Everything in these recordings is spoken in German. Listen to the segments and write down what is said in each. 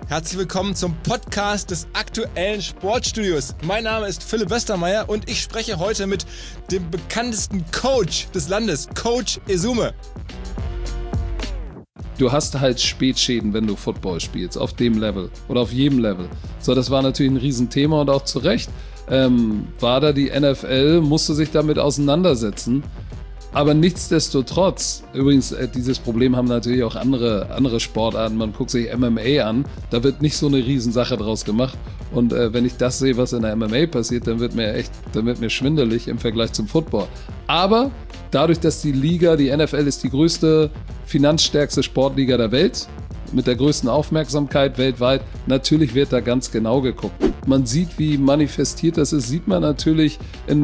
Herzlich willkommen zum Podcast des aktuellen Sportstudios. Mein Name ist Philipp Westermeier und ich spreche heute mit dem bekanntesten Coach des Landes, Coach Esume. Du hast halt Spätschäden, wenn du Football spielst, auf dem Level oder auf jedem Level. So, das war natürlich ein Riesenthema und auch zu Recht. War da die NFL, musste sich damit auseinandersetzen. Aber nichtsdestotrotz, übrigens, dieses Problem haben natürlich auch andere Sportarten. Man guckt sich MMA an, da wird nicht so eine Riesensache draus gemacht. Und wenn ich das sehe, was in der MMA passiert, dann wird mir schwindelig im Vergleich zum Football. Aber dadurch, dass die NFL ist die größte, finanzstärkste Sportliga der Welt, mit der größten Aufmerksamkeit weltweit, natürlich wird da ganz genau geguckt. Man sieht, wie manifestiert das ist, sieht man natürlich im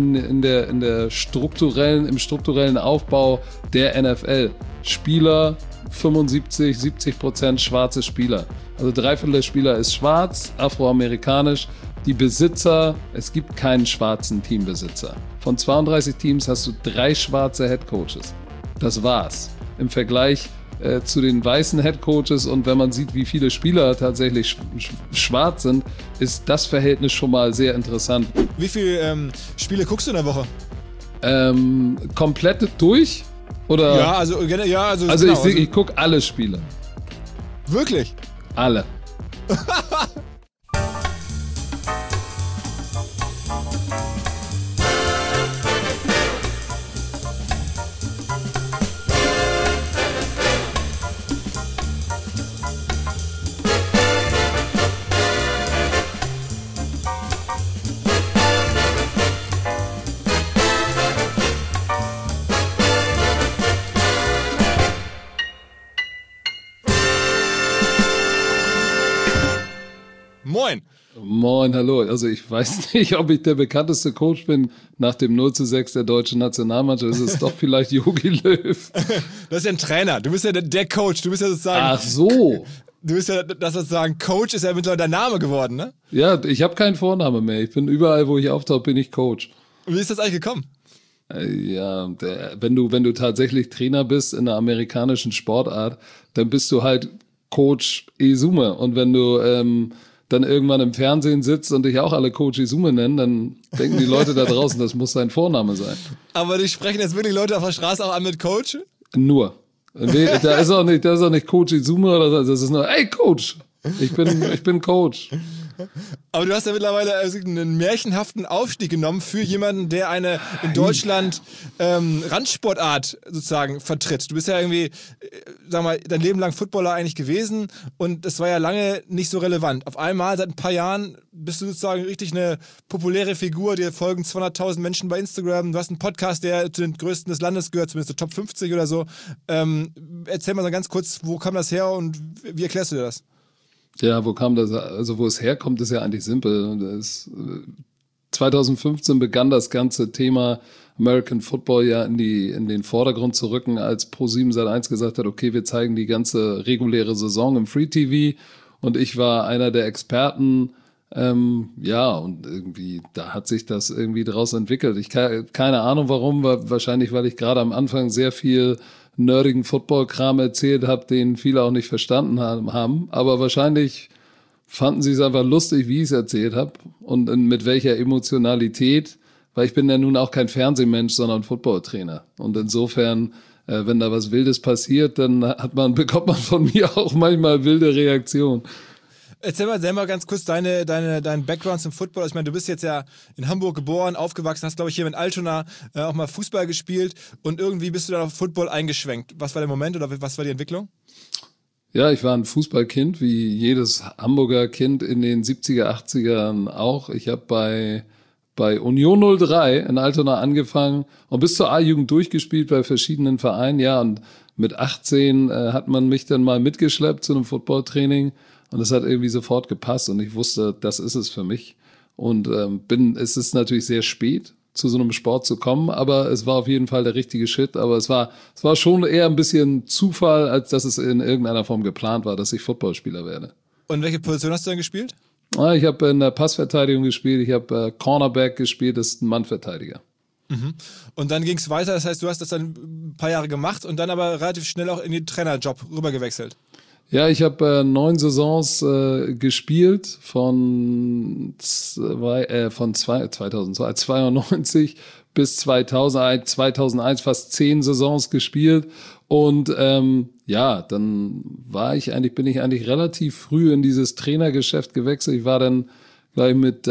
strukturellen Aufbau der NFL. Spieler, 75-70% schwarze Spieler. Also 3/4 der Spieler ist schwarz, afroamerikanisch. Die Besitzer, es gibt keinen schwarzen Teambesitzer. Von 32 Teams hast du 3 schwarze Headcoaches. Das war's. Im Vergleich zu den weißen Headcoaches, und wenn man sieht, wie viele Spieler tatsächlich schwarz sind, ist das Verhältnis schon mal sehr interessant. Wie viele Spiele guckst du in der Woche? Komplett durch? Oder? Ja, also genau, ich gucke alle Spiele. Wirklich? Alle. Moin. Moin, hallo. Also ich weiß nicht, ob ich der bekannteste Coach bin. Nach dem 0:6 der deutschen Nationalmannschaft ist es doch vielleicht Jogi Löw. Das ist ja ein Trainer. Du bist ja der Coach. Du bist ja sozusagen... Ach so. Du bist ja, das sozusagen, Coach ist ja mittlerweile dein Name geworden, ne? Ja, ich habe keinen Vornamen mehr. Ich bin überall, wo ich auftauche, bin ich Coach. Und wie ist das eigentlich gekommen? Ja, wenn du tatsächlich Trainer bist in einer amerikanischen Sportart, dann bist du halt Coach Esume. Und wenn du dann irgendwann im Fernsehen sitzt und dich auch alle Coach Esume nennen, dann denken die Leute da draußen, das muss sein Vorname sein. Aber die sprechen jetzt wirklich Leute auf der Straße auch an mit Coach? Nur. Da ist auch nicht Coach Esume oder so, das ist nur, hey Coach, ich bin Coach. Aber du hast ja mittlerweile einen märchenhaften Aufstieg genommen für jemanden, der eine in Deutschland Randsportart sozusagen vertritt. Du bist ja irgendwie, sag mal, dein Leben lang Footballer eigentlich gewesen und das war ja lange nicht so relevant. Auf einmal, seit ein paar Jahren, bist du sozusagen richtig eine populäre Figur, dir folgen 200.000 Menschen bei Instagram, du hast einen Podcast, der zu den größten des Landes gehört, zumindest so Top 50 oder so. Erzähl mal so ganz kurz, wo kam das her und wie erklärst du dir das? Ja, wo kam das? Also wo es herkommt, ist ja eigentlich simpel. 2015 begann das ganze Thema American Football ja in den Vordergrund zu rücken, als Pro7 Sat.1 gesagt hat, okay, wir zeigen die ganze reguläre Saison im Free TV, und ich war einer der Experten. Und irgendwie, da hat sich das irgendwie draus entwickelt. Keine Ahnung warum, wahrscheinlich, weil ich gerade am Anfang sehr viel nerdigen Football-Kram erzählt habe, den viele auch nicht verstanden haben. Aber wahrscheinlich fanden sie es einfach lustig, wie ich es erzählt habe und mit welcher Emotionalität, weil ich bin ja nun auch kein Fernsehmensch, sondern Football-Trainer. Und insofern, wenn da was Wildes passiert, dann bekommt man von mir auch manchmal wilde Reaktionen. Erzähl mal ganz kurz deinen Background zum Football. Also ich meine, du bist jetzt ja in Hamburg geboren, aufgewachsen, hast, glaube ich, hier in Altona auch mal Fußball gespielt und irgendwie bist du dann auf Football eingeschwenkt. Was war der Moment oder was war die Entwicklung? Ja, ich war ein Fußballkind, wie jedes Hamburger Kind in den 70er, 80ern auch. Ich habe bei Union 03 in Altona angefangen und bis zur A-Jugend durchgespielt bei verschiedenen Vereinen. Ja, und mit 18 hat man mich dann mal mitgeschleppt zu einem Footballtraining. Und das hat irgendwie sofort gepasst und ich wusste, das ist es für mich. Und es ist natürlich sehr spät, zu so einem Sport zu kommen, aber es war auf jeden Fall der richtige Schritt. Aber es war schon eher ein bisschen Zufall, als dass es in irgendeiner Form geplant war, dass ich Footballspieler werde. Und welche Position hast du dann gespielt? Ich habe in der Passverteidigung gespielt, ich habe Cornerback gespielt, das ist ein Mannverteidiger. Mhm. Und dann ging es weiter, das heißt, du hast das dann ein paar Jahre gemacht und dann aber relativ schnell auch in den Trainerjob rübergewechselt. Ja, ich habe 9 Saisons gespielt von 92 bis 2001 fast 10 Saisons gespielt und dann bin ich eigentlich relativ früh in dieses Trainergeschäft gewechselt. Ich war dann gleich mit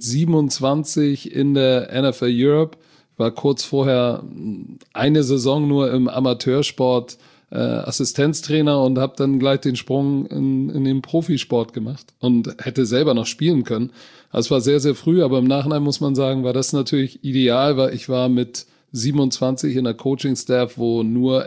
27 in der NFL Europe, war kurz vorher eine Saison nur im Amateursport Assistenztrainer und habe dann gleich den Sprung in den Profisport gemacht und hätte selber noch spielen können. Also es war sehr, sehr früh, aber im Nachhinein muss man sagen, war das natürlich ideal, weil ich war mit 27 in der Coaching-Staff, wo nur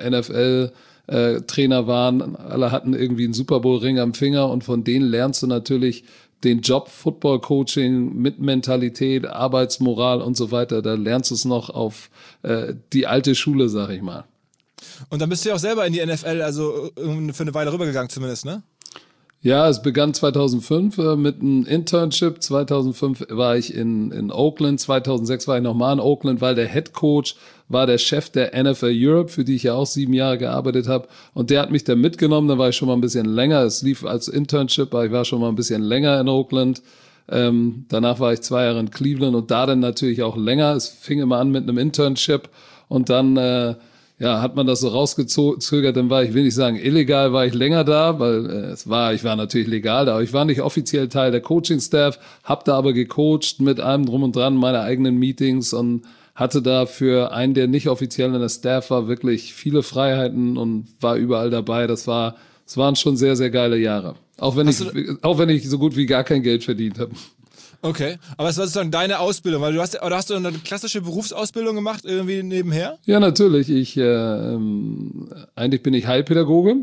NFL-Trainer waren. Alle hatten irgendwie einen Super Bowl-Ring am Finger und von denen lernst du natürlich den Job Football-Coaching mit Mentalität, Arbeitsmoral und so weiter. Da lernst du es noch auf die alte Schule, sag ich mal. Und dann bist du ja auch selber in die NFL, also für eine Weile rübergegangen zumindest, ne? Ja, es begann 2005 mit einem Internship. 2005 war ich in Oakland, 2006 war ich nochmal in Oakland, weil der Head Coach war der Chef der NFL Europe, für die ich ja auch 7 Jahre gearbeitet habe. Und der hat mich dann mitgenommen, da war ich schon mal ein bisschen länger. Es lief als Internship, aber ich war schon mal ein bisschen länger in Oakland. Danach war ich 2 Jahre in Cleveland und da dann natürlich auch länger. Es fing immer an mit einem Internship und dann hat man das so rausgezögert, dann war ich, will nicht sagen illegal, war ich länger da, weil ich war natürlich legal da, aber ich war nicht offiziell Teil der Coaching-Staff, hab da aber gecoacht mit allem drum und dran, meine eigenen Meetings und hatte da für einen, der nicht offiziell in der Staff war, wirklich viele Freiheiten und war überall dabei. Es waren schon sehr, sehr geile Jahre. Auch wenn ich so gut wie gar kein Geld verdient habe. Okay, aber es war sozusagen deine Ausbildung, weil hast du eine klassische Berufsausbildung gemacht, irgendwie nebenher? Ja, natürlich. Eigentlich bin ich Heilpädagoge.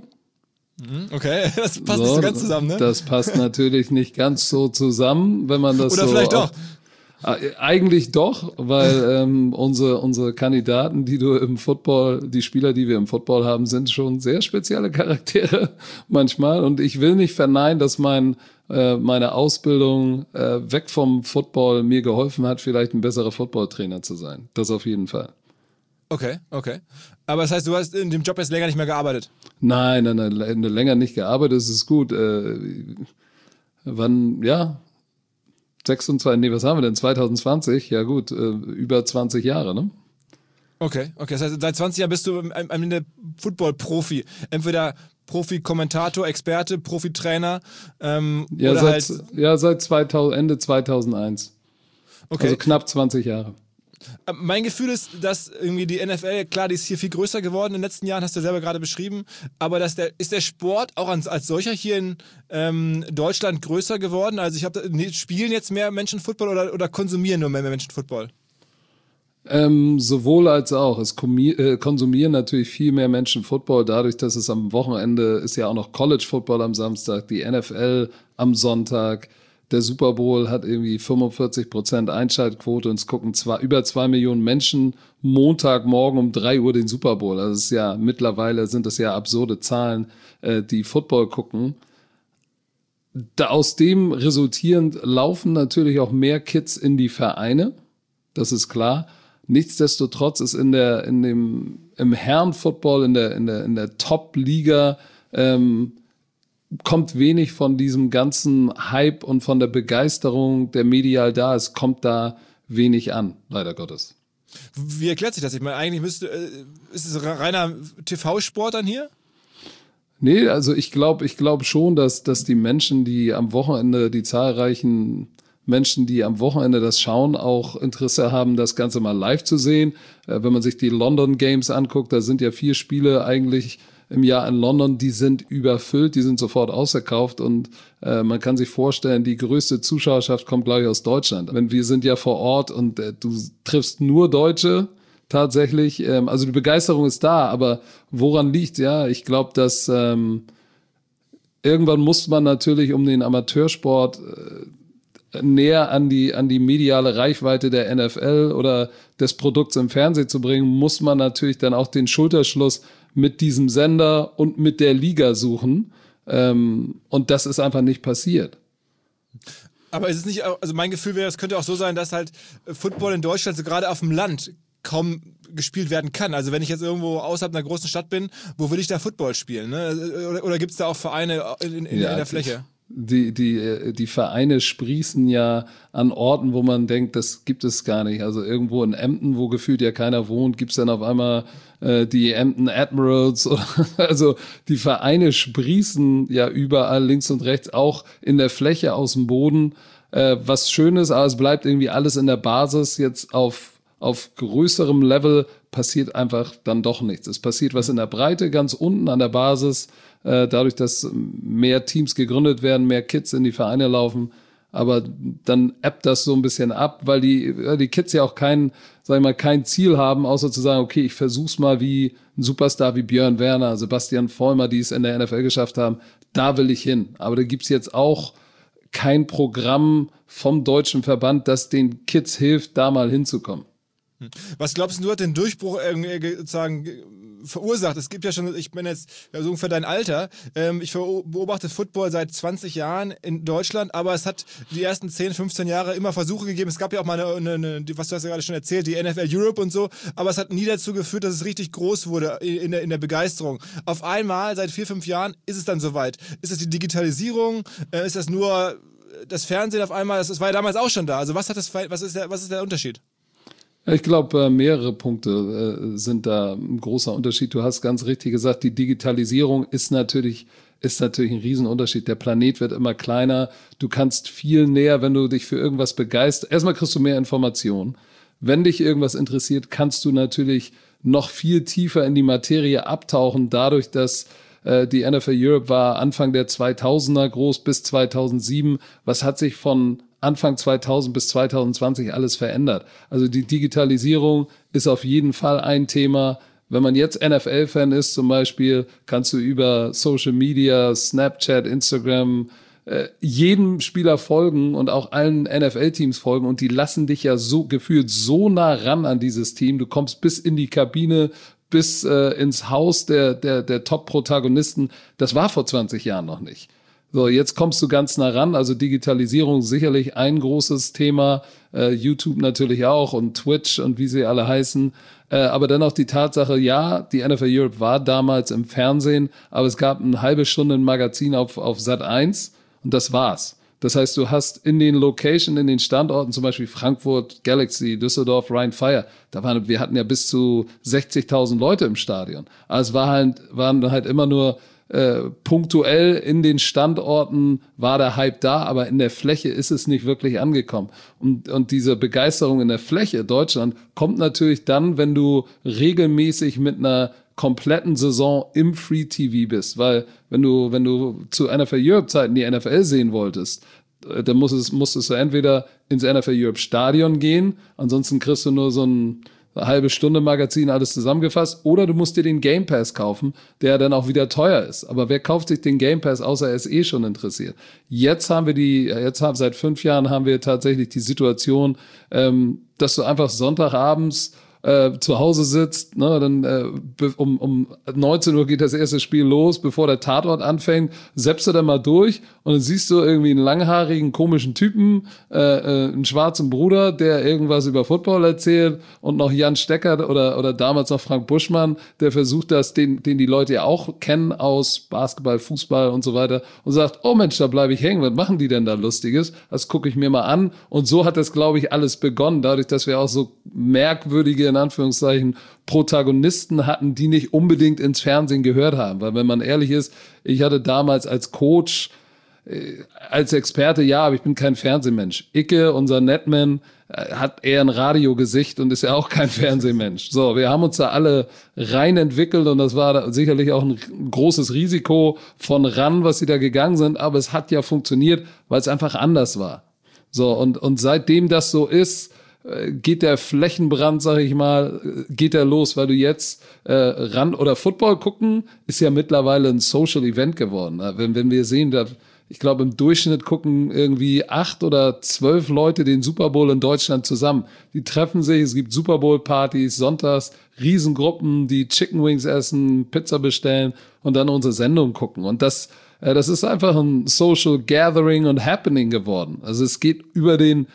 Okay, das passt nicht so ganz zusammen, ne? Das passt natürlich nicht ganz so zusammen, wenn man das Oder so... vielleicht doch. Eigentlich doch, weil unsere Kandidaten, die Spieler, die wir im Football haben, sind schon sehr spezielle Charaktere manchmal. Und ich will nicht verneinen, dass meine Ausbildung weg vom Football mir geholfen hat, vielleicht ein besserer Footballtrainer zu sein. Das auf jeden Fall. Okay. Aber das heißt, du hast in dem Job jetzt länger nicht mehr gearbeitet? Nein, länger nicht gearbeitet, das ist gut. 2020, ja gut, über 20 Jahre, ne? Okay, das heißt, seit 20 Jahren bist du am Ende Football-Profi. Entweder Profi-Kommentator, Experte, Profi-Trainer seit Ende 2001. Okay. Also knapp 20 Jahre. Mein Gefühl ist, dass irgendwie die NFL, klar, die ist hier viel größer geworden in den letzten Jahren, hast du ja selber gerade beschrieben, aber ist der Sport auch als solcher hier in Deutschland größer geworden? Also spielen jetzt mehr Menschen Football oder konsumieren nur mehr Menschen Football? Sowohl als auch. Es konsumieren natürlich viel mehr Menschen Football, dadurch, dass es am Wochenende ist ja auch noch College Football am Samstag, die NFL am Sonntag. Der Super Bowl hat irgendwie 45% Einschaltquote und es gucken über 2 Millionen Menschen Montagmorgen um 3 Uhr den Super Bowl. Also mittlerweile sind das ja absurde Zahlen, die Football gucken. Aus dem resultierend laufen natürlich auch mehr Kids in die Vereine. Das ist klar. Nichtsdestotrotz ist im Herren-Football, in der Top-Liga, kommt wenig von diesem ganzen Hype und von der Begeisterung, der medial da ist, kommt da wenig an, leider Gottes. Wie erklärt sich das? Ich meine, eigentlich ist es reiner TV-Sport dann hier? Nee, also ich glaube schon, dass die Menschen, die zahlreichen Menschen, die am Wochenende das schauen, auch Interesse haben, das Ganze mal live zu sehen. Wenn man sich die London Games anguckt, da sind ja 4 Spiele eigentlich im Jahr in London, die sind überfüllt, die sind sofort ausverkauft und man kann sich vorstellen, die größte Zuschauerschaft kommt, glaube ich, aus Deutschland. Wir sind ja vor Ort und du triffst nur Deutsche tatsächlich. Also die Begeisterung ist da, aber woran liegt? Ja, ich glaube, dass irgendwann muss man natürlich um den Amateursport näher an die mediale Reichweite der NFL oder des Produkts im Fernsehen zu bringen, muss man natürlich dann auch den Schulterschluss mit diesem Sender und mit der Liga suchen. Und das ist einfach nicht passiert. Aber ist es nicht, also mein Gefühl wäre, es könnte auch so sein, dass halt Football in Deutschland, so gerade auf dem Land, kaum gespielt werden kann. Also wenn ich jetzt irgendwo außerhalb einer großen Stadt bin, wo will ich da Football spielen? Ne? Oder gibt es da auch Vereine in der Fläche? Die Vereine sprießen ja an Orten, wo man denkt, das gibt es gar nicht. Also irgendwo in Emden, wo gefühlt ja keiner wohnt, gibt es dann auf einmal die Emden Admirals. Also die Vereine sprießen ja überall links und rechts, auch in der Fläche aus dem Boden. Was schön ist, aber es bleibt irgendwie alles in der Basis. Jetzt auf größerem Level passiert einfach dann doch nichts. Es passiert was in der Breite, ganz unten an der Basis, dadurch, dass mehr Teams gegründet werden, mehr Kids in die Vereine laufen. Aber dann ebbt das so ein bisschen ab, weil die Kids ja auch kein Ziel haben, außer zu sagen, okay, ich versuch's mal wie ein Superstar wie Björn Werner, Sebastian Vollmer, die es in der NFL geschafft haben. Da will ich hin. Aber da gibt's jetzt auch kein Programm vom deutschen Verband, das den Kids hilft, da mal hinzukommen. Was glaubst du, hat den Durchbruch sozusagen verursacht? Es gibt ja schon, ich bin jetzt so ungefähr dein Alter, ich beobachte Football seit 20 Jahren in Deutschland, aber es hat die ersten 10, 15 Jahre immer Versuche gegeben. Es gab ja auch mal was du hast ja gerade schon erzählt, die NFL Europe und so, aber es hat nie dazu geführt, dass es richtig groß wurde in der Begeisterung. Auf einmal, seit 4, 5 Jahren, ist es dann soweit. Ist es die Digitalisierung? Ist das nur das Fernsehen auf einmal? Das war ja damals auch schon da. Also was ist der Unterschied? Ich glaube, mehrere Punkte sind da ein großer Unterschied. Du hast ganz richtig gesagt, die Digitalisierung ist natürlich ein Riesenunterschied. Der Planet wird immer kleiner. Du kannst viel näher, wenn du dich für irgendwas begeisterst. Erstmal kriegst du mehr Informationen. Wenn dich irgendwas interessiert, kannst du natürlich noch viel tiefer in die Materie abtauchen, dadurch, dass die NFL Europe war Anfang der 2000er groß bis 2007. Was hat sich von Anfang 2000 bis 2020 alles verändert? Also die Digitalisierung ist auf jeden Fall ein Thema. Wenn man jetzt NFL-Fan ist zum Beispiel, kannst du über Social Media, Snapchat, Instagram, jedem Spieler folgen und auch allen NFL-Teams folgen und die lassen dich ja so gefühlt so nah ran an dieses Team. Du kommst bis in die Kabine, bis ins Haus der Top-Protagonisten. Das war vor 20 Jahren noch nicht. So, jetzt kommst du ganz nah ran. Also Digitalisierung sicherlich ein großes Thema. YouTube natürlich auch und Twitch und wie sie alle heißen. Aber dann auch die Tatsache, ja, die NFL Europe war damals im Fernsehen, aber es gab eine halbe Stunde ein Magazin auf Sat.1 und das war's. Das heißt, du hast in den Locations, in den Standorten, zum Beispiel Frankfurt, Galaxy, Düsseldorf, Rhein-Fire, wir hatten ja bis zu 60.000 Leute im Stadion. Aber es waren halt immer nur punktuell in den Standorten war der Hype da, aber in der Fläche ist es nicht wirklich angekommen. Und diese Begeisterung in der Fläche Deutschland kommt natürlich dann, wenn du regelmäßig mit einer kompletten Saison im Free TV bist, weil wenn du zu NFL Europe Zeiten die NFL sehen wolltest, dann musstest du entweder ins NFL Europe Stadion gehen, ansonsten kriegst du nur so eine halbe Stunde Magazin, alles zusammengefasst, oder du musst dir den Game Pass kaufen, der dann auch wieder teuer ist. Aber wer kauft sich den Game Pass, außer er ist eh schon interessiert? Seit 5 Jahren haben wir tatsächlich die Situation, dass du einfach Sonntagabends zu Hause sitzt, ne, dann um 19 Uhr geht das erste Spiel los, bevor der Tatort anfängt, zappst du dann mal durch und dann siehst du irgendwie einen langhaarigen, komischen Typen, einen schwarzen Bruder, der irgendwas über Football erzählt und noch Jan Stecker oder damals noch Frank Buschmann, der versucht den die Leute ja auch kennen aus Basketball, Fußball und so weiter und sagt, oh Mensch, da bleibe ich hängen, was machen die denn da Lustiges? Das gucke ich mir mal an und so hat das, glaube ich, alles begonnen, dadurch, dass wir auch so merkwürdige in Anführungszeichen Protagonisten hatten, die nicht unbedingt ins Fernsehen gehört haben. Weil wenn man ehrlich ist, ich hatte damals als Coach, als Experte, ja, aber ich bin kein Fernsehmensch. Icke, unser Netman, hat eher ein Radiogesicht und ist ja auch kein Fernsehmensch. So, wir haben uns da alle rein entwickelt und das war sicherlich auch ein großes Risiko von ran, was sie da gegangen sind, aber es hat ja funktioniert, weil es einfach anders war. So, und seitdem das so ist, geht der Flächenbrand, sag ich mal, geht der los, weil du jetzt oder Football gucken, ist ja mittlerweile ein Social Event geworden. Wenn wir sehen, ich glaube im Durchschnitt gucken irgendwie 8 oder 12 Leute den Super Bowl in Deutschland zusammen. Die treffen sich, es gibt Super Bowl Partys, sonntags, Riesengruppen, die Chicken Wings essen, Pizza bestellen und dann unsere Sendung gucken. Und das ist einfach ein Social Gathering und Happening geworden. Also es geht über den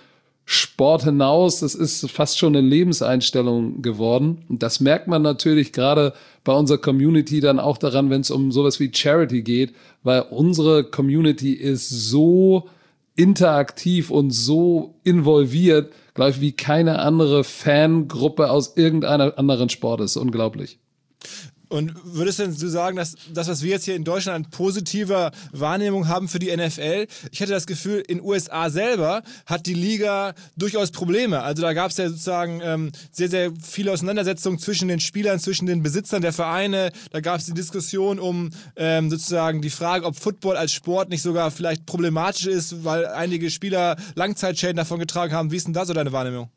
Sport hinaus, das ist fast schon eine Lebenseinstellung geworden. Und das merkt man natürlich gerade bei unserer Community dann auch daran, wenn es um sowas wie Charity geht, weil unsere Community ist so interaktiv und so involviert, glaube ich, wie keine andere Fangruppe aus irgendeiner anderen Sport ist. Unglaublich. Und würdest denn du sagen, dass das, was wir jetzt hier in Deutschland an positiver Wahrnehmung haben für die NFL, ich hätte das Gefühl, in den USA selber hat die Liga durchaus Probleme. Also da gab es ja sozusagen sehr, sehr viele Auseinandersetzungen zwischen den Spielern, zwischen den Besitzern der Vereine. Da gab es die Diskussion um sozusagen die Frage, ob Football als Sport nicht sogar vielleicht problematisch ist, weil einige Spieler Langzeitschäden davon getragen haben. Wie ist denn da so deine Wahrnehmung?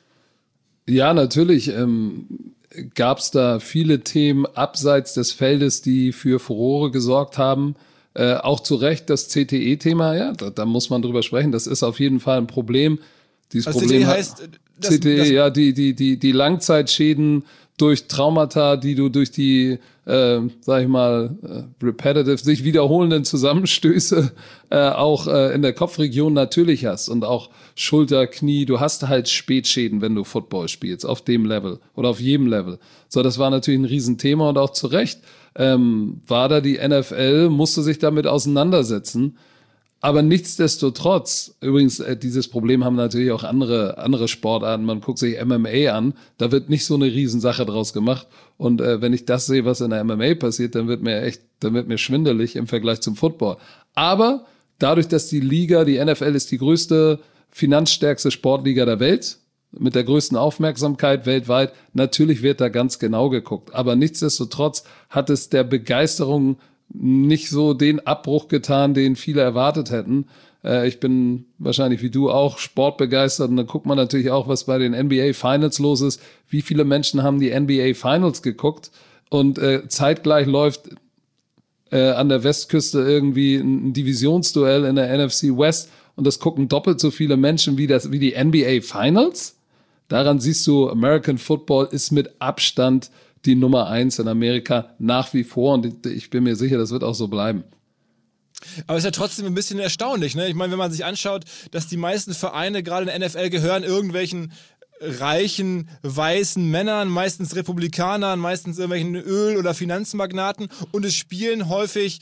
Ja, natürlich. Gab es da viele Themen abseits des Feldes, die für Furore gesorgt haben. Auch zu Recht das CTE-Thema, ja, da muss man drüber sprechen. Das ist auf jeden Fall ein Problem. Dieses also Problem CTE heißt, ja, die Langzeitschäden durch Traumata, die du durch die, sag ich mal, repetitive, sich wiederholenden Zusammenstöße auch in der Kopfregion natürlich hast und auch Schulter, Knie, du hast halt Spätschäden, wenn du Football spielst, auf dem Level oder auf jedem Level. So, das war natürlich ein Riesenthema und auch zu Recht war da die NFL, musste sich damit auseinandersetzen. Aber nichtsdestotrotz, übrigens, dieses Problem haben natürlich auch andere Sportarten. Man guckt sich MMA an, da wird nicht so eine Riesensache draus gemacht. Und wenn ich das sehe, was in der MMA passiert, dann wird mir schwindelig im Vergleich zum Football. Aber dadurch, dass die NFL ist die größte, finanzstärkste Sportliga der Welt, mit der größten Aufmerksamkeit weltweit, natürlich wird da ganz genau geguckt. Aber nichtsdestotrotz hat es der Begeisterung nicht so den Abbruch getan, den viele erwartet hätten. Ich bin wahrscheinlich wie du auch sportbegeistert und dann guckt man natürlich auch, was bei den NBA Finals los ist. Wie viele Menschen haben die NBA Finals geguckt und zeitgleich läuft an der Westküste irgendwie ein Divisionsduell in der NFC West und das gucken doppelt so viele Menschen wie die NBA Finals? Daran siehst du, American Football ist mit Abstand die Nummer 1 in Amerika nach wie vor und ich bin mir sicher, das wird auch so bleiben. Aber es ist ja trotzdem ein bisschen erstaunlich, ne? Ich meine, wenn man sich anschaut, dass die meisten Vereine gerade in der NFL gehören irgendwelchen reichen, weißen Männern, meistens Republikanern, meistens irgendwelchen Öl- oder Finanzmagnaten und es spielen häufig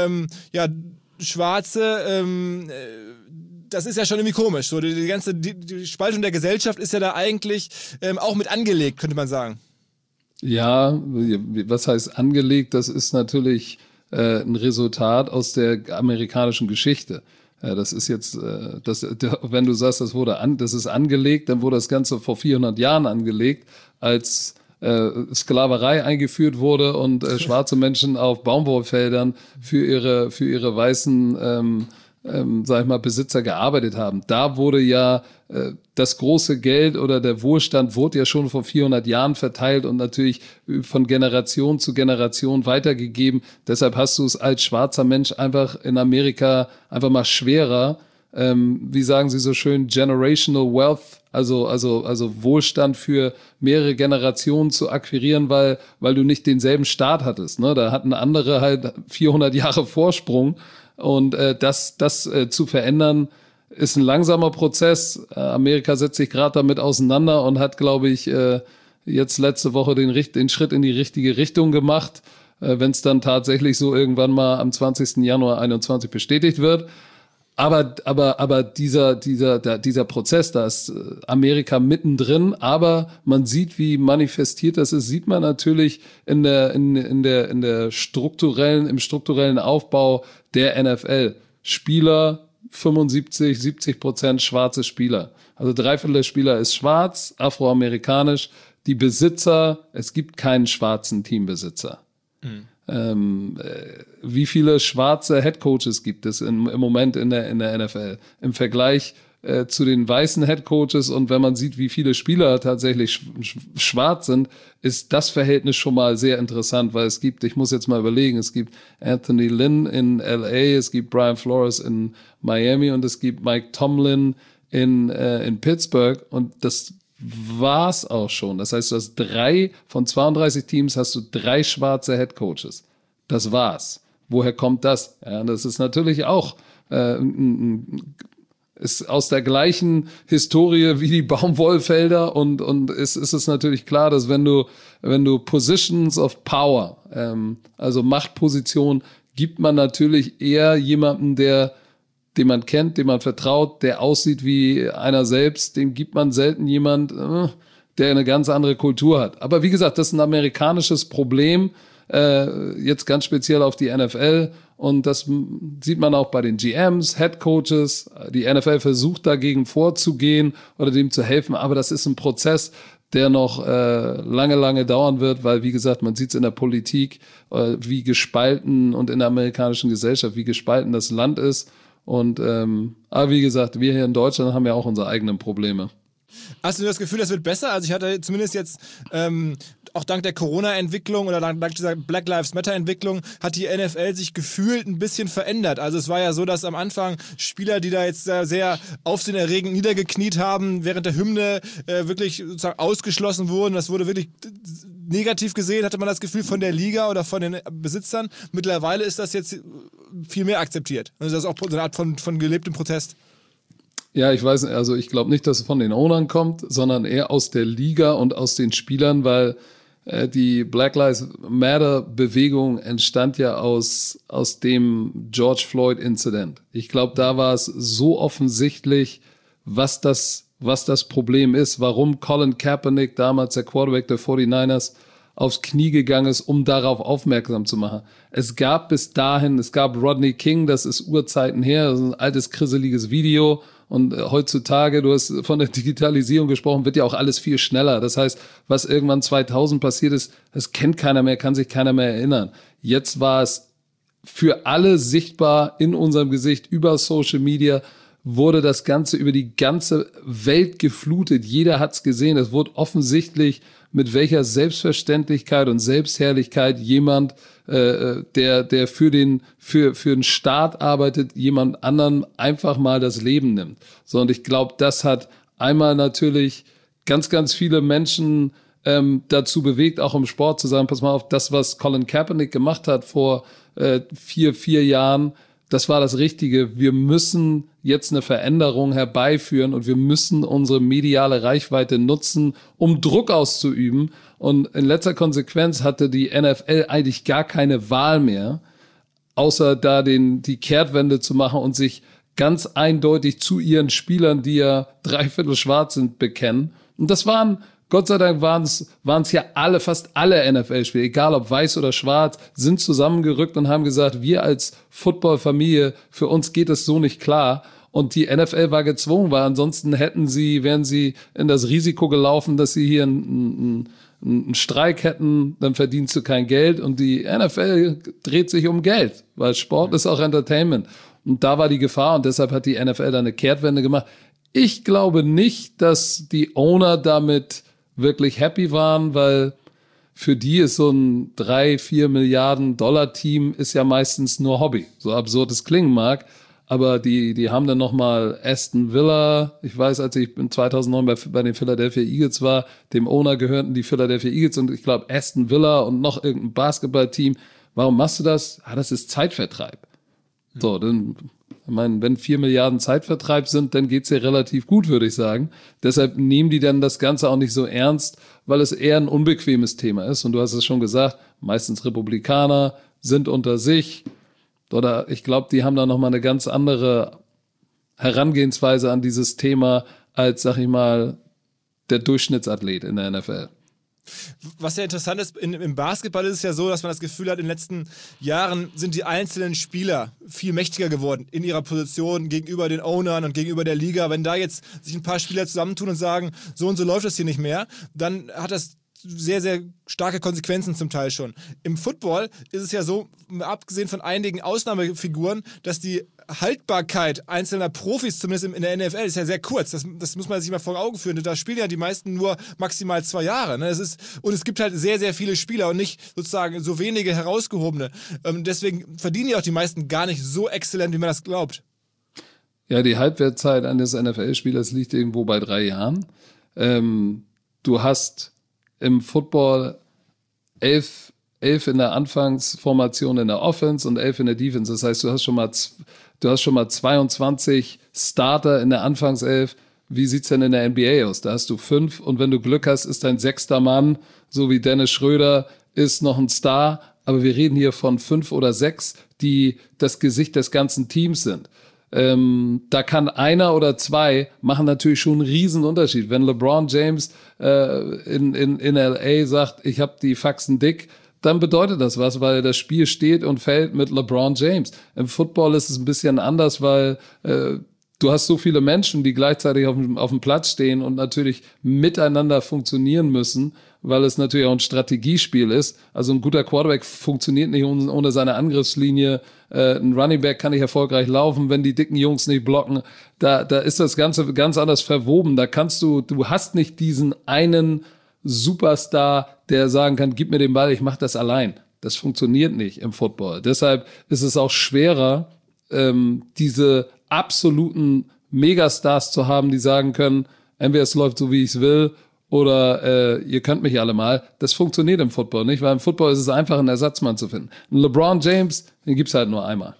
Schwarze, das ist ja schon irgendwie komisch. So, die ganze die Spaltung der Gesellschaft ist ja da eigentlich auch mit angelegt, könnte man sagen. Ja, was heißt angelegt? Das ist natürlich ein Resultat aus der amerikanischen Geschichte. Das ist jetzt, wenn du sagst, das ist angelegt, dann wurde das Ganze vor 400 Jahren angelegt, als Sklaverei eingeführt wurde und schwarze Menschen auf Baumwollfeldern für ihre weißen sag ich mal, Besitzer gearbeitet haben. Da wurde ja das große Geld oder der Wohlstand wurde ja schon vor 400 Jahren verteilt und natürlich von Generation zu Generation weitergegeben. Deshalb hast du es als schwarzer Mensch einfach in Amerika einfach mal schwerer, wie sagen sie so schön, generational wealth, also Wohlstand für mehrere Generationen zu akquirieren, weil du nicht denselben Staat hattest. Ne? Da hatten andere halt 400 Jahre Vorsprung. Und das zu verändern, ist ein langsamer Prozess. Amerika setzt sich gerade damit auseinander und hat, glaube ich, jetzt letzte Woche den Schritt in die richtige Richtung gemacht, wenn es dann tatsächlich so irgendwann mal am 20. Januar 2021 bestätigt wird. Aber dieser Prozess, da ist Amerika mittendrin, aber man sieht, wie manifestiert das ist, sieht man natürlich im strukturellen Aufbau der NFL. Spieler, 75-70% schwarze Spieler. Also 3/4 der Spieler ist schwarz, afroamerikanisch. Die Besitzer, es gibt keinen schwarzen Teambesitzer. Wie viele schwarze Headcoaches gibt es im Moment in der NFL im Vergleich zu den weißen Headcoaches und wenn man sieht, wie viele Spieler tatsächlich schwarz sind, ist das Verhältnis schon mal sehr interessant, weil ich muss jetzt mal überlegen, es gibt Anthony Lynn in LA, es gibt Brian Flores in Miami und es gibt Mike Tomlin in Pittsburgh und das war's auch schon. Das heißt, du hast 3 von 32 Teams hast du 3 schwarze Headcoaches. Das war's. Woher kommt das? Ja, das ist natürlich auch ein ist aus der gleichen Historie wie die Baumwollfelder und ist es natürlich klar, dass wenn du Positions of Power, also Machtposition, gibt man natürlich eher jemanden, den man kennt, dem man vertraut, der aussieht wie einer selbst, dem gibt man selten jemand, der eine ganz andere Kultur hat. Aber wie gesagt, das ist ein amerikanisches Problem, jetzt ganz speziell auf die NFL. Und das sieht man auch bei den GMs, Head Coaches. Die NFL versucht dagegen vorzugehen oder dem zu helfen. Aber das ist ein Prozess, der noch lange dauern wird, weil, wie gesagt, man sieht es in der Politik, wie gespalten und in der amerikanischen Gesellschaft, wie gespalten das Land ist. Und aber wie gesagt, wir hier in Deutschland haben ja auch unsere eigenen Probleme. Hast du das Gefühl, das wird besser? Also ich hatte zumindest jetzt auch dank der Corona-Entwicklung oder dank dieser Black Lives Matter-Entwicklung hat die NFL sich gefühlt ein bisschen verändert. Also es war ja so, dass am Anfang Spieler, die da jetzt sehr aufsehenerregend niedergekniet haben, während der Hymne wirklich sozusagen ausgeschlossen wurden. Das wurde wirklich negativ gesehen, hatte man das Gefühl von der Liga oder von den Besitzern. Mittlerweile ist das jetzt viel mehr akzeptiert. Also das ist auch so eine Art von gelebtem Protest. Ja, ich weiß, also ich glaube nicht, dass es von den Ownern kommt, sondern eher aus der Liga und aus den Spielern, weil die Black Lives Matter Bewegung entstand ja aus dem George Floyd Incident. Ich glaube, da war es so offensichtlich, was das Problem ist, warum Colin Kaepernick, damals der Quarterback der 49ers, aufs Knie gegangen ist, um darauf aufmerksam zu machen. Es gab Rodney King, das ist Urzeiten her, das ist ein altes, krisseliges Video. Und heutzutage, du hast von der Digitalisierung gesprochen, wird ja auch alles viel schneller. Das heißt, was irgendwann 2000 passiert ist, das kennt keiner mehr, kann sich keiner mehr erinnern. Jetzt war es für alle sichtbar in unserem Gesicht über Social Media, wurde das Ganze über die ganze Welt geflutet. Jeder hat's gesehen. Es wurde offensichtlich, mit welcher Selbstverständlichkeit und Selbstherrlichkeit jemand, der für den Staat arbeitet, jemand anderen einfach mal das Leben nimmt. So, und ich glaube, das hat einmal natürlich ganz viele Menschen dazu bewegt, auch im Sport zu sagen, pass mal auf, das, was Colin Kaepernick gemacht hat vor 4 Jahren, das war das Richtige. Wir müssen jetzt eine Veränderung herbeiführen und wir müssen unsere mediale Reichweite nutzen, um Druck auszuüben. Und in letzter Konsequenz hatte die NFL eigentlich gar keine Wahl mehr, außer da die Kehrtwende zu machen und sich ganz eindeutig zu ihren Spielern, die ja 3/4 schwarz sind, bekennen. Und das waren, Gott sei Dank waren es ja fast alle NFL-Spieler, egal ob weiß oder schwarz, sind zusammengerückt und haben gesagt, wir als Football-Familie, für uns geht es so nicht klar. Und die NFL war gezwungen, weil ansonsten wären sie in das Risiko gelaufen, dass sie hier einen Streik hätten, dann verdienst du kein Geld. Und die NFL dreht sich um Geld, weil Sport ist auch Entertainment. Und da war die Gefahr und deshalb hat die NFL da eine Kehrtwende gemacht. Ich glaube nicht, dass die Owner damit wirklich happy waren, weil für die ist so ein 3-4 Milliarden $- Team ist ja meistens nur Hobby. So absurd es klingen mag. Aber die haben dann nochmal Aston Villa, ich weiß, als ich in 2009 bei den Philadelphia Eagles war, dem Owner gehörten die Philadelphia Eagles und ich glaube Aston Villa und noch irgendein Basketballteam. Warum machst du das? Das ist Zeitvertreib. So, dann, ich meine, wenn 4 Milliarden Zeitvertreib sind, dann geht's ja relativ gut, würde ich sagen. Deshalb nehmen die dann das Ganze auch nicht so ernst, weil es eher ein unbequemes Thema ist. Und du hast es schon gesagt, meistens Republikaner sind unter sich. Oder ich glaube, die haben da nochmal eine ganz andere Herangehensweise an dieses Thema als, sag ich mal, der Durchschnittsathlet in der NFL. Was ja interessant ist, im Basketball ist es ja so, dass man das Gefühl hat, in den letzten Jahren sind die einzelnen Spieler viel mächtiger geworden in ihrer Position gegenüber den Ownern und gegenüber der Liga. Wenn da jetzt sich ein paar Spieler zusammentun und sagen, so und so läuft das hier nicht mehr, dann hat das sehr, sehr starke Konsequenzen zum Teil schon. Im Football ist es ja so, abgesehen von einigen Ausnahmefiguren, dass die Haltbarkeit einzelner Profis, zumindest in der NFL, ist ja sehr kurz. Das muss man sich mal vor Augen führen. Da spielen ja die meisten nur maximal 2 Jahre. Ne? Und es gibt halt sehr, sehr viele Spieler und nicht sozusagen so wenige herausgehobene. Deswegen verdienen ja auch die meisten gar nicht so exzellent, wie man das glaubt. Ja, die Halbwertszeit eines NFL-Spielers liegt irgendwo bei 3 Jahren. Du hast im Football 11 11 in der Anfangsformation in der Offense und 11 in der Defense. Das heißt, du hast schon mal 22 Starter in der Anfangself. Wie sieht's denn in der NBA aus? Da hast du 5 und wenn du Glück hast, ist dein 6. Mann, so wie Dennis Schröder, ist noch ein Star. Aber wir reden hier von 5 oder 6, die das Gesicht des ganzen Teams sind. Da kann einer oder 2 machen natürlich schon einen riesen Unterschied. Wenn LeBron James in LA sagt, ich habe die Faxen dick, dann bedeutet das was, weil das Spiel steht und fällt mit LeBron James. Im Football ist es ein bisschen anders, weil du hast so viele Menschen, die gleichzeitig auf dem Platz stehen und natürlich miteinander funktionieren müssen, weil es natürlich auch ein Strategiespiel ist. Also ein guter Quarterback funktioniert nicht ohne seine Angriffslinie. Ein Running Back kann nicht erfolgreich laufen, wenn die dicken Jungs nicht blocken. Da ist das Ganze ganz anders verwoben. Da du hast nicht diesen einen Superstar, der sagen kann, gib mir den Ball, ich mache das allein. Das funktioniert nicht im Football. Deshalb ist es auch schwerer, diese absoluten Megastars zu haben, die sagen können, entweder es läuft so, wie ich es will, oder ihr könnt mich alle mal. Das funktioniert im Football nicht, weil im Football ist es einfach, einen Ersatzmann zu finden. Ein LeBron James, den gibt's halt nur einmal.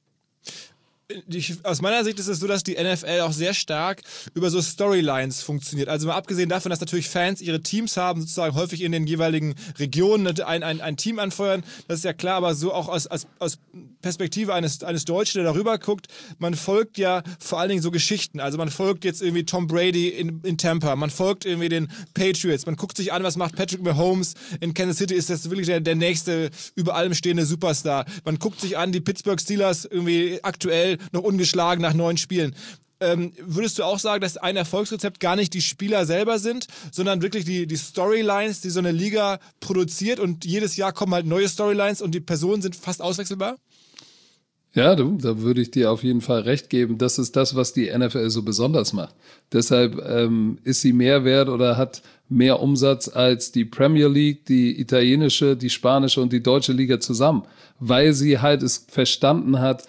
Aus meiner Sicht ist es so, dass die NFL auch sehr stark über so Storylines funktioniert. Also mal abgesehen davon, dass natürlich Fans ihre Teams haben, sozusagen häufig in den jeweiligen Regionen ein Team anfeuern, das ist ja klar, aber so auch aus Perspektive eines Deutschen, der darüber guckt, man folgt ja vor allen Dingen so Geschichten. Also man folgt jetzt irgendwie Tom Brady in Tampa, man folgt irgendwie den Patriots, man guckt sich an, was macht Patrick Mahomes in Kansas City, ist das wirklich der nächste über allem stehende Superstar. Man guckt sich an, die Pittsburgh Steelers irgendwie aktuell noch ungeschlagen nach 9 Spielen. Würdest du auch sagen, dass ein Erfolgsrezept gar nicht die Spieler selber sind, sondern wirklich die Storylines, die so eine Liga produziert und jedes Jahr kommen halt neue Storylines und die Personen sind fast auswechselbar? Ja, da würde ich dir auf jeden Fall recht geben. Das ist das, was die NFL so besonders macht. Deshalb ist sie mehr wert oder hat mehr Umsatz als die Premier League, die italienische, die spanische und die deutsche Liga zusammen, weil sie halt es verstanden hat,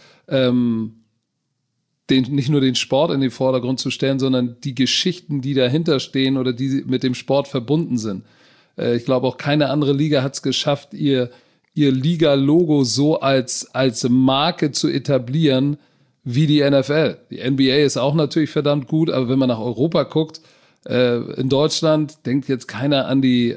nicht nur den Sport in den Vordergrund zu stellen, sondern die Geschichten, die dahinter stehen oder die mit dem Sport verbunden sind. Ich glaube, auch keine andere Liga hat es geschafft, ihr Liga-Logo so als Marke zu etablieren wie die NFL. Die NBA ist auch natürlich verdammt gut, aber wenn man nach Europa guckt, in Deutschland denkt jetzt keiner an die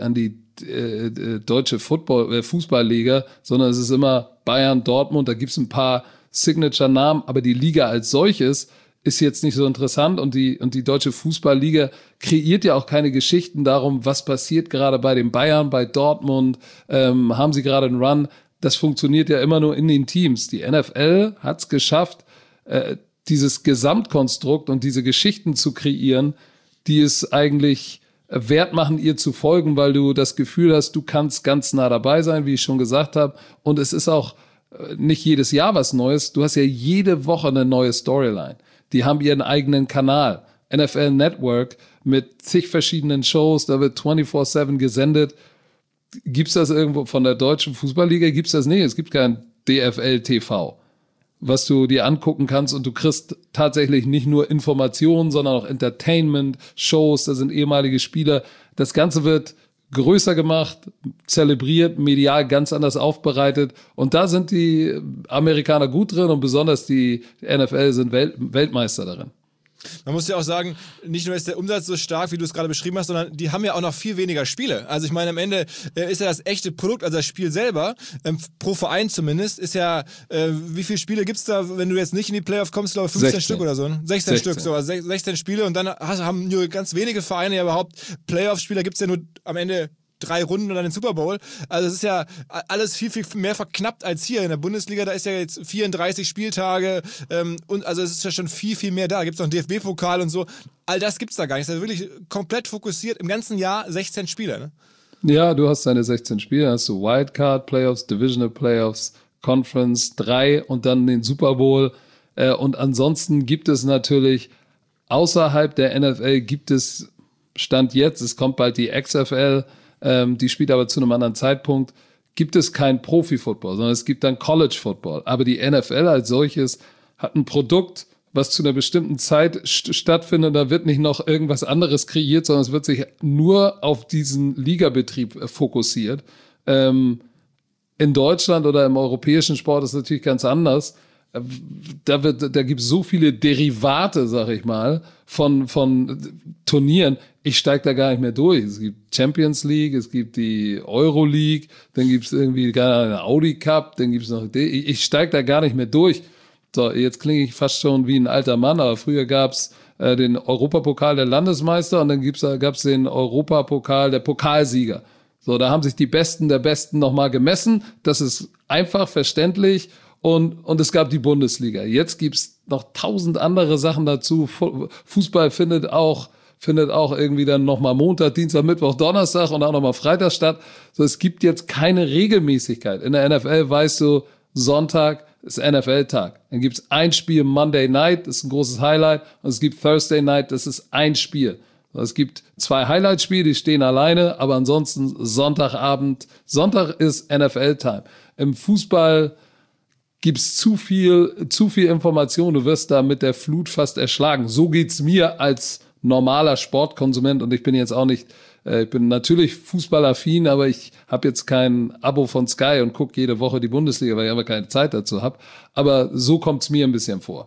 deutsche Fußballliga, sondern es ist immer Bayern, Dortmund, da gibt's ein paar Signature-Namen, aber die Liga als solches ist jetzt nicht so interessant und die deutsche Fußballliga kreiert ja auch keine Geschichten darum, was passiert gerade bei den Bayern, bei Dortmund, haben sie gerade einen Run. Das funktioniert ja immer nur in den Teams. Die NFL hat es geschafft, dieses Gesamtkonstrukt und diese Geschichten zu kreieren, die es eigentlich wert machen, ihr zu folgen, weil du das Gefühl hast, du kannst ganz nah dabei sein, wie ich schon gesagt habe. Und es ist auch nicht jedes Jahr was Neues. Du hast ja jede Woche eine neue Storyline. Die haben ihren eigenen Kanal. NFL Network mit zig verschiedenen Shows, da wird 24/7 gesendet. Gibt's das irgendwo von der deutschen Fußballliga? Gibt's das nicht? Es gibt kein DFL TV, was du dir angucken kannst und du kriegst tatsächlich nicht nur Informationen, sondern auch Entertainment, Shows, da sind ehemalige Spieler. Das Ganze wird größer gemacht, zelebriert, medial ganz anders aufbereitet. Und da sind die Amerikaner gut drin und besonders die NFL sind Weltmeister darin. Man muss ja auch sagen, nicht nur ist der Umsatz so stark, wie du es gerade beschrieben hast, sondern die haben ja auch noch viel weniger Spiele. Also ich meine, am Ende ist ja das echte Produkt, also das Spiel selber, pro Verein zumindest, ist ja, wie viele Spiele gibt's da, wenn du jetzt nicht in die Playoff kommst, glaube ich 15 Stück oder so. 16 Stück, so, also 16 Spiele und dann haben nur ganz wenige Vereine ja überhaupt Playoff-Spieler, gibt's ja nur am Ende 3 Runden und dann den Super Bowl. Also es ist ja alles viel, viel mehr verknappt als hier in der Bundesliga. Da ist ja jetzt 34 Spieltage und also es ist ja schon viel, viel mehr da. Da gibt es noch einen DFB-Pokal und so. All das gibt es da gar nicht. Es ist ja wirklich komplett fokussiert im ganzen Jahr 16 Spiele. Ne? Ja, du hast deine 16 Spiele. Dann hast du Wildcard Playoffs, Divisional Playoffs, Conference 3 und dann den Super Bowl. Und ansonsten gibt es natürlich außerhalb der NFL gibt es Stand jetzt, es kommt bald die XFL, die spielt aber zu einem anderen Zeitpunkt, gibt es kein Profi-Football, sondern es gibt dann College-Football. Aber die NFL als solches hat ein Produkt, was zu einer bestimmten Zeit stattfindet. Da wird nicht noch irgendwas anderes kreiert, sondern es wird sich nur auf diesen Ligabetrieb fokussiert. In Deutschland oder im europäischen Sport ist es natürlich ganz anders. Da gibt es so viele Derivate, sag ich mal, von Turnieren. Ich steige da gar nicht mehr durch. Es gibt Champions League, es gibt die Euro League, dann gibt es irgendwie gar eine Audi Cup, dann gibt es noch, ich steige da gar nicht mehr durch. So, jetzt klinge ich fast schon wie ein alter Mann, aber früher gab's den Europapokal der Landesmeister und dann gab's den Europapokal der Pokalsieger. So, da haben sich die Besten der Besten nochmal gemessen. Das ist einfach verständlich. Und es gab die Bundesliga. Jetzt gibt's noch 1000 andere Sachen dazu. Fußball findet auch irgendwie dann nochmal Montag, Dienstag, Mittwoch, Donnerstag und auch nochmal Freitag statt. So, es gibt jetzt keine Regelmäßigkeit. In der NFL weißt du, Sonntag ist NFL-Tag. Dann gibt's ein Spiel Monday Night, das ist ein großes Highlight. Und es gibt Thursday Night, das ist ein Spiel. Es gibt 2 Highlight-Spiele, die stehen alleine, aber ansonsten Sonntagabend. Sonntag ist NFL-Time. Im Fußball gibt's zu viel Information. Du wirst da mit der Flut fast erschlagen. So geht's mir als normaler Sportkonsument und ich bin jetzt auch nicht, ich bin natürlich fußballaffin, aber ich habe jetzt kein Abo von Sky und gucke jede Woche die Bundesliga, weil ich aber keine Zeit dazu habe. Aber so kommt's mir ein bisschen vor.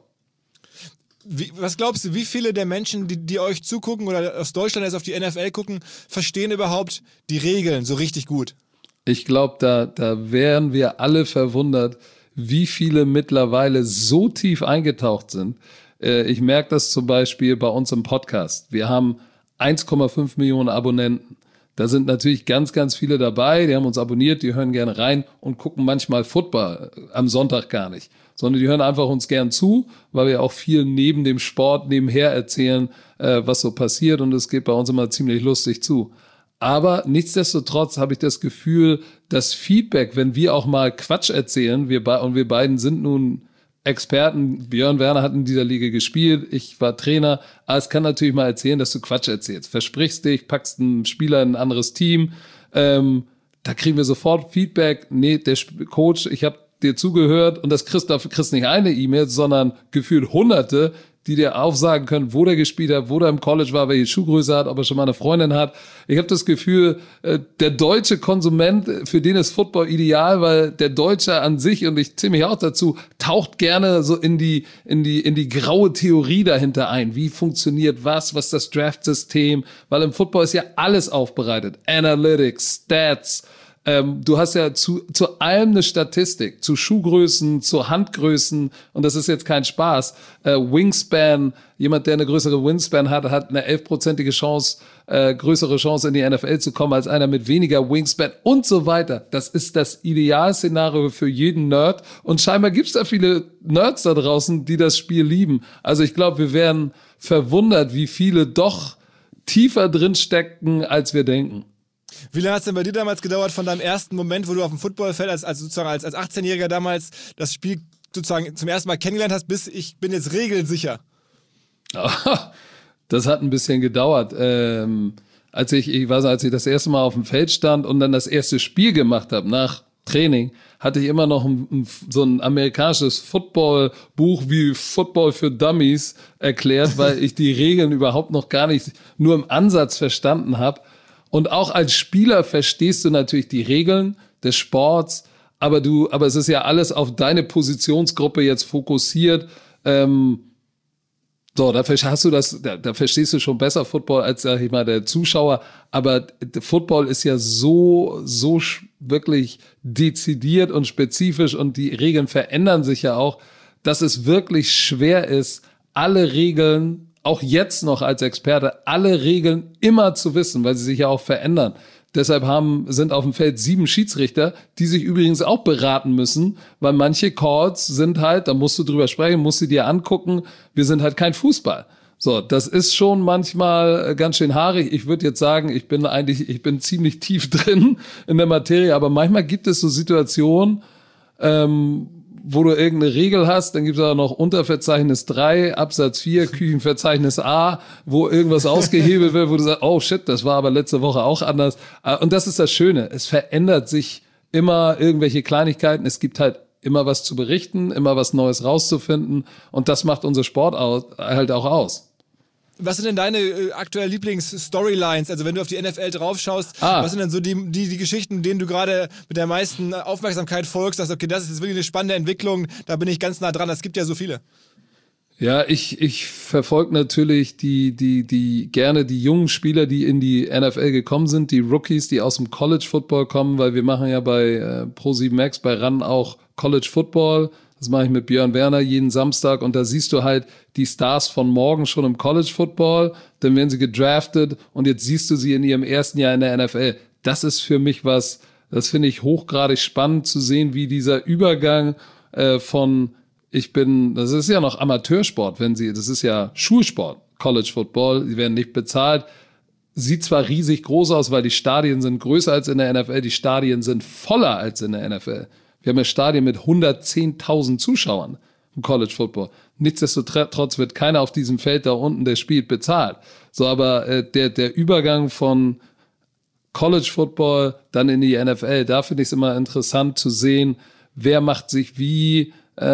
Was glaubst du, wie viele der Menschen, die euch zugucken oder aus Deutschland jetzt auf die NFL gucken, verstehen überhaupt die Regeln so richtig gut? Ich glaube, da wären wir alle verwundert, wie viele mittlerweile so tief eingetaucht sind. Ich merke das zum Beispiel bei uns im Podcast. Wir haben 1,5 Millionen Abonnenten. Da sind natürlich ganz, ganz viele dabei, die haben uns abonniert, die hören gerne rein und gucken manchmal Football am Sonntag gar nicht, sondern die hören einfach uns gern zu, weil wir auch viel neben dem Sport nebenher erzählen, was so passiert und es geht bei uns immer ziemlich lustig zu. Aber nichtsdestotrotz habe ich das Gefühl, das Feedback, wenn wir auch mal Quatsch erzählen, wir beiden sind nun Experten, Björn Werner hat in dieser Liga gespielt, ich war Trainer, aber es kann natürlich mal erzählen, dass du Quatsch erzählst. Versprichst dich, packst einen Spieler in ein anderes Team, da kriegen wir sofort Feedback, nee, der Coach, ich habe dir zugehört und das kriegst nicht eine E-Mail, sondern gefühlt Hunderte, die dir aufsagen können, wo der gespielt hat, wo der im College war, welche Schuhgröße hat, ob er schon mal eine Freundin hat. Ich habe das Gefühl, der deutsche Konsument, für den ist Football ideal, weil der Deutsche an sich, und ich zähle mich auch dazu, taucht gerne so in die graue Theorie dahinter ein. Wie funktioniert was ist das Draft-System? Weil im Football ist ja alles aufbereitet. Analytics, Stats. Du hast ja zu allem eine Statistik, zu Schuhgrößen, zu Handgrößen und das ist jetzt kein Spaß. Wingspan, jemand, der eine größere Wingspan hat eine 11%ige Chance, größere Chance in die NFL zu kommen als einer mit weniger Wingspan und so weiter. Das ist das Idealszenario für jeden Nerd und scheinbar gibt's da viele Nerds da draußen, die das Spiel lieben. Also ich glaube, wir wären verwundert, wie viele doch tiefer drin stecken, als wir denken. Wie lange hat es denn bei dir damals gedauert von deinem ersten Moment, wo du auf dem Footballfeld als 18-Jähriger damals das Spiel sozusagen zum ersten Mal kennengelernt hast, bis ich bin jetzt regelsicher? Das hat ein bisschen gedauert. Als ich das erste Mal auf dem Feld stand und dann das erste Spiel gemacht habe nach Training, hatte ich immer noch so ein amerikanisches Football-Buch wie Football für Dummies erklärt, weil ich die Regeln überhaupt noch gar nicht nur im Ansatz verstanden habe. Und auch als Spieler verstehst du natürlich die Regeln des Sports, aber es ist ja alles auf deine Positionsgruppe jetzt fokussiert. Da verstehst du schon besser Football als, sag ich mal, der Zuschauer. Aber Football ist ja so wirklich dezidiert und spezifisch und die Regeln verändern sich ja auch, dass es wirklich schwer ist, alle Regeln auch jetzt noch als Experte alle Regeln immer zu wissen, weil sie sich ja auch verändern. Deshalb sind auf dem Feld 7 Schiedsrichter, die sich übrigens auch beraten müssen, weil manche Calls sind halt, da musst du drüber sprechen, musst du dir angucken, wir sind halt kein Fußball. So, das ist schon manchmal ganz schön haarig. Ich würde jetzt sagen, ich bin ziemlich tief drin in der Materie, aber manchmal gibt es so Situationen, wo du irgendeine Regel hast, dann gibt es auch noch Unterverzeichnis 3, Absatz 4, Küchenverzeichnis A, wo irgendwas ausgehebelt wird, wo du sagst, oh shit, das war aber letzte Woche auch anders. Und das ist das Schöne, es verändert sich immer irgendwelche Kleinigkeiten, es gibt halt immer was zu berichten, immer was Neues rauszufinden und das macht unser Sport halt auch aus. Was sind denn deine aktuellen Lieblings-Storylines? Also wenn du auf die NFL drauf schaust, was sind denn so die Geschichten, denen du gerade mit der meisten Aufmerksamkeit folgst, sagst, okay, das ist jetzt wirklich eine spannende Entwicklung, da bin ich ganz nah dran, es gibt ja so viele. Ja, ich verfolge natürlich gerne die jungen Spieler, die in die NFL gekommen sind, die Rookies, die aus dem College Football kommen, weil wir machen ja bei Pro7 Max, bei RAN auch College Football. Das mache ich mit Björn Werner jeden Samstag und da siehst du halt die Stars von morgen schon im College Football, dann werden sie gedraftet und jetzt siehst du sie in ihrem ersten Jahr in der NFL. Das ist für mich das finde ich hochgradig spannend zu sehen, wie dieser Übergang das ist ja noch Amateursport, das ist ja Schulsport, College Football, die werden nicht bezahlt. Sieht zwar riesig groß aus, weil die Stadien sind größer als in der NFL, die Stadien sind voller als in der NFL. Wir haben ja Stadien mit 110.000 Zuschauern im College Football. Nichtsdestotrotz wird keiner auf diesem Feld da unten, der spielt, bezahlt. So, aber der Übergang von College Football dann in die NFL, da finde ich es immer interessant zu sehen, wer macht sich wie,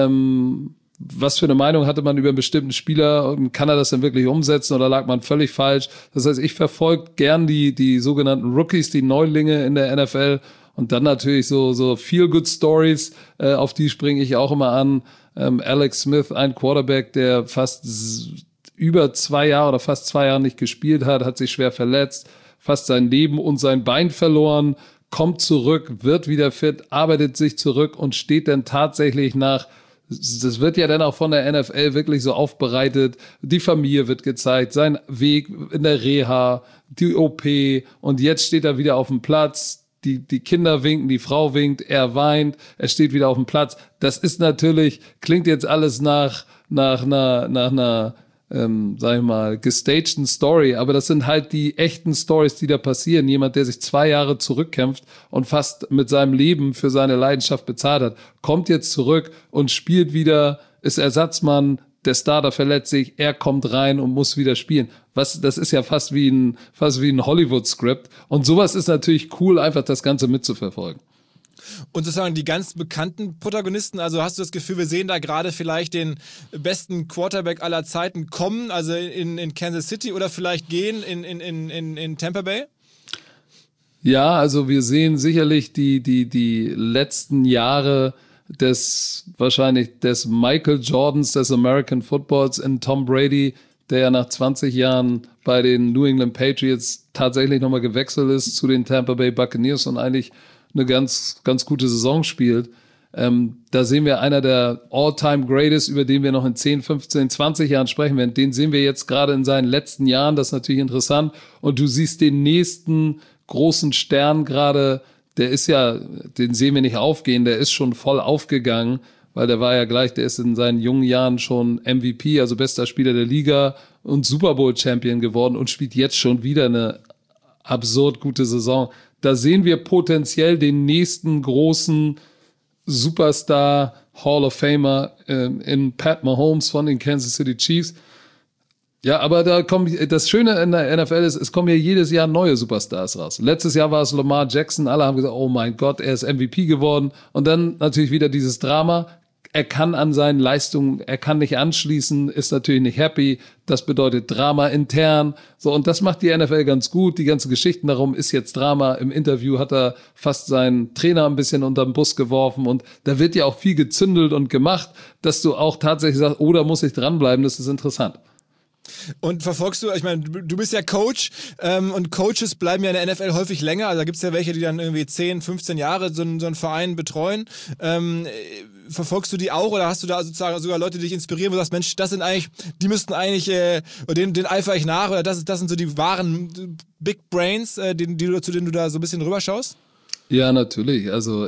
was für eine Meinung hatte man über einen bestimmten Spieler und kann er das denn wirklich umsetzen oder lag man völlig falsch? Das heißt, ich verfolge gern die sogenannten Rookies, die Neulinge in der NFL. Und dann natürlich so Feel-Good-Stories, auf die springe ich auch immer an. Alex Smith, ein Quarterback, der fast über 2 Jahre oder fast 2 Jahre nicht gespielt hat sich schwer verletzt, fast sein Leben und sein Bein verloren, kommt zurück, wird wieder fit, arbeitet sich zurück und steht dann tatsächlich das wird ja dann auch von der NFL wirklich so aufbereitet, die Familie wird gezeigt, sein Weg in der Reha, die OP und jetzt steht er wieder auf dem Platz. Die Kinder winken, die Frau winkt, er weint, er steht wieder auf dem Platz. Das ist natürlich, klingt jetzt alles nach einer, sag ich mal, gestagten Story, aber das sind halt die echten Stories, die da passieren. Jemand, der sich 2 Jahre zurückkämpft und fast mit seinem Leben für seine Leidenschaft bezahlt hat, kommt jetzt zurück und spielt wieder, ist Ersatzmann, der Starter verletzt sich, er kommt rein und muss wieder spielen. Das ist ja fast wie ein Hollywood-Skript. Und sowas ist natürlich cool, einfach das Ganze mitzuverfolgen. Und sozusagen die ganz bekannten Protagonisten, also hast du das Gefühl, wir sehen da gerade vielleicht den besten Quarterback aller Zeiten kommen, also in Kansas City oder vielleicht gehen in Tampa Bay? Ja, also wir sehen sicherlich die letzten Jahre des Michael Jordans des American Footballs in Tom Brady, der ja nach 20 Jahren bei den New England Patriots tatsächlich nochmal gewechselt ist zu den Tampa Bay Buccaneers und eigentlich eine ganz, ganz gute Saison spielt. Da sehen wir einer der All-Time-Greatest, über den wir noch in 10, 15, 20 Jahren sprechen werden. Den sehen wir jetzt gerade in seinen letzten Jahren, das ist natürlich interessant. Und du siehst den nächsten großen Stern gerade, den sehen wir nicht aufgehen, der ist schon voll aufgegangen, weil der ist in seinen jungen Jahren schon MVP, also bester Spieler der Liga und Super Bowl Champion geworden und spielt jetzt schon wieder eine absurd gute Saison. Da sehen wir potenziell den nächsten großen Superstar, Hall of Famer in Pat Mahomes von den Kansas City Chiefs. Ja, aber das Schöne in der NFL ist, es kommen ja jedes Jahr neue Superstars raus. Letztes Jahr war es Lamar Jackson, alle haben gesagt, oh mein Gott, er ist MVP geworden. Und dann natürlich wieder dieses Drama. Er kann an seinen Leistungen, er kann nicht anschließen, ist natürlich nicht happy. Das bedeutet Drama intern. So, und das macht die NFL ganz gut. Die ganzen Geschichten darum ist jetzt Drama. Im Interview hat er fast seinen Trainer ein bisschen unterm Bus geworfen. Und da wird ja auch viel gezündelt und gemacht, dass du auch tatsächlich sagst, oh, da muss ich dranbleiben, das ist interessant. Und verfolgst du, ich meine, du bist ja Coach und Coaches bleiben ja in der NFL häufig länger. Also da gibt es ja welche, die dann irgendwie 10, 15 Jahre so einen Verein betreuen. Verfolgst du die auch oder hast du da sozusagen sogar Leute, die dich inspirieren, wo du sagst, Mensch, die müssten eigentlich, den eifere ich nach oder das sind so die wahren Big Brains, zu denen du da so ein bisschen rüberschaust? Ja, natürlich. Also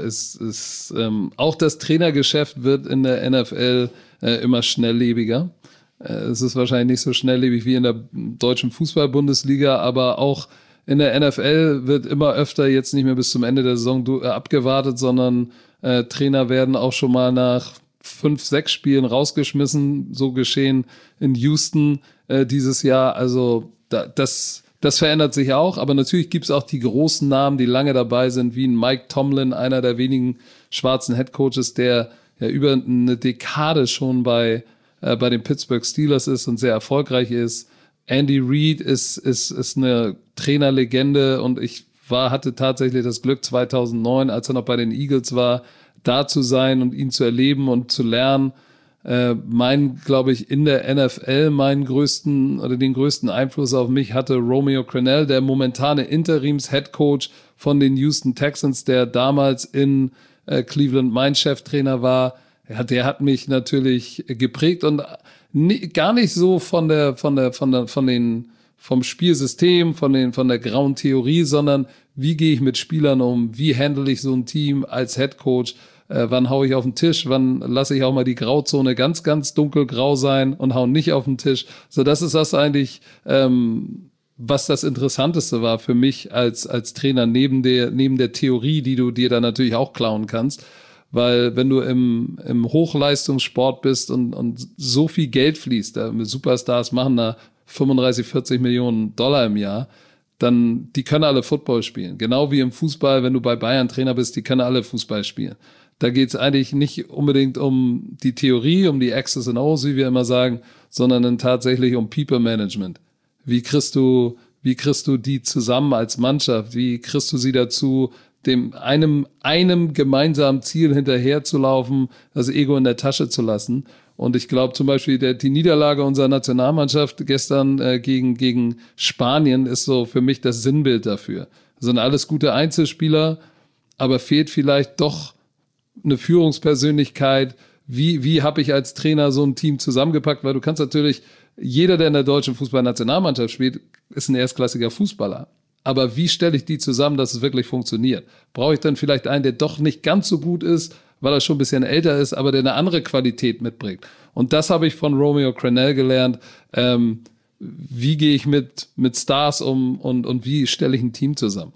auch das Trainergeschäft wird in der NFL immer schnelllebiger. Es ist wahrscheinlich nicht so schnelllebig wie in der deutschen Fußball-Bundesliga, aber auch in der NFL wird immer öfter jetzt nicht mehr bis zum Ende der Saison abgewartet, sondern Trainer werden auch schon mal nach 5, 6 Spielen rausgeschmissen. So geschehen in Houston dieses Jahr. Also das verändert sich auch, aber natürlich gibt es auch die großen Namen, die lange dabei sind, wie ein Mike Tomlin, einer der wenigen schwarzen Headcoaches, der ja über eine Dekade schon bei den Pittsburgh Steelers ist und sehr erfolgreich ist. Andy Reid ist eine Trainerlegende und ich hatte tatsächlich das Glück 2009, als er noch bei den Eagles war, da zu sein und ihn zu erleben und zu lernen. Glaube ich, in der NFL den größten Einfluss auf mich hatte Romeo Crennel, der momentane Interims-Headcoach von den Houston Texans, der damals in Cleveland mein Cheftrainer war. Der hat mich natürlich geprägt und gar nicht so vom Spielsystem, von der grauen Theorie, sondern wie gehe ich mit Spielern um, wie handle ich so ein Team als Headcoach, wann hau ich auf den Tisch, wann lasse ich auch mal die Grauzone ganz, ganz dunkelgrau sein und hau nicht auf den Tisch. So, das ist das eigentlich, was das Interessanteste war für mich als Trainer neben der Theorie, die du dir dann natürlich auch klauen kannst. Weil wenn du im Hochleistungssport bist und so viel Geld fließt, Superstars machen da 35, 40 Millionen Dollar im Jahr, dann die können alle Football spielen. Genau wie im Fußball, wenn du bei Bayern Trainer bist, die können alle Fußball spielen. Da geht es eigentlich nicht unbedingt um die Theorie, um die X's and O's, wie wir immer sagen, sondern dann tatsächlich um People Management. Wie kriegst du die zusammen als Mannschaft? Wie kriegst du sie dazu, einem gemeinsamen Ziel hinterherzulaufen, das Ego in der Tasche zu lassen? Und ich glaube zum Beispiel, die Niederlage unserer Nationalmannschaft gestern gegen Spanien ist so für mich das Sinnbild dafür. Das sind alles gute Einzelspieler, aber fehlt vielleicht doch eine Führungspersönlichkeit. Wie habe ich als Trainer so ein Team zusammengepackt? Weil du kannst natürlich, jeder, der in der deutschen Fußballnationalmannschaft spielt, ist ein erstklassiger Fußballer. Aber wie stelle ich die zusammen, dass es wirklich funktioniert? Brauche ich dann vielleicht einen, der doch nicht ganz so gut ist, weil er schon ein bisschen älter ist, aber der eine andere Qualität mitbringt? Und das habe ich von Romeo Crennel gelernt. Wie gehe ich mit Stars um und wie stelle ich ein Team zusammen?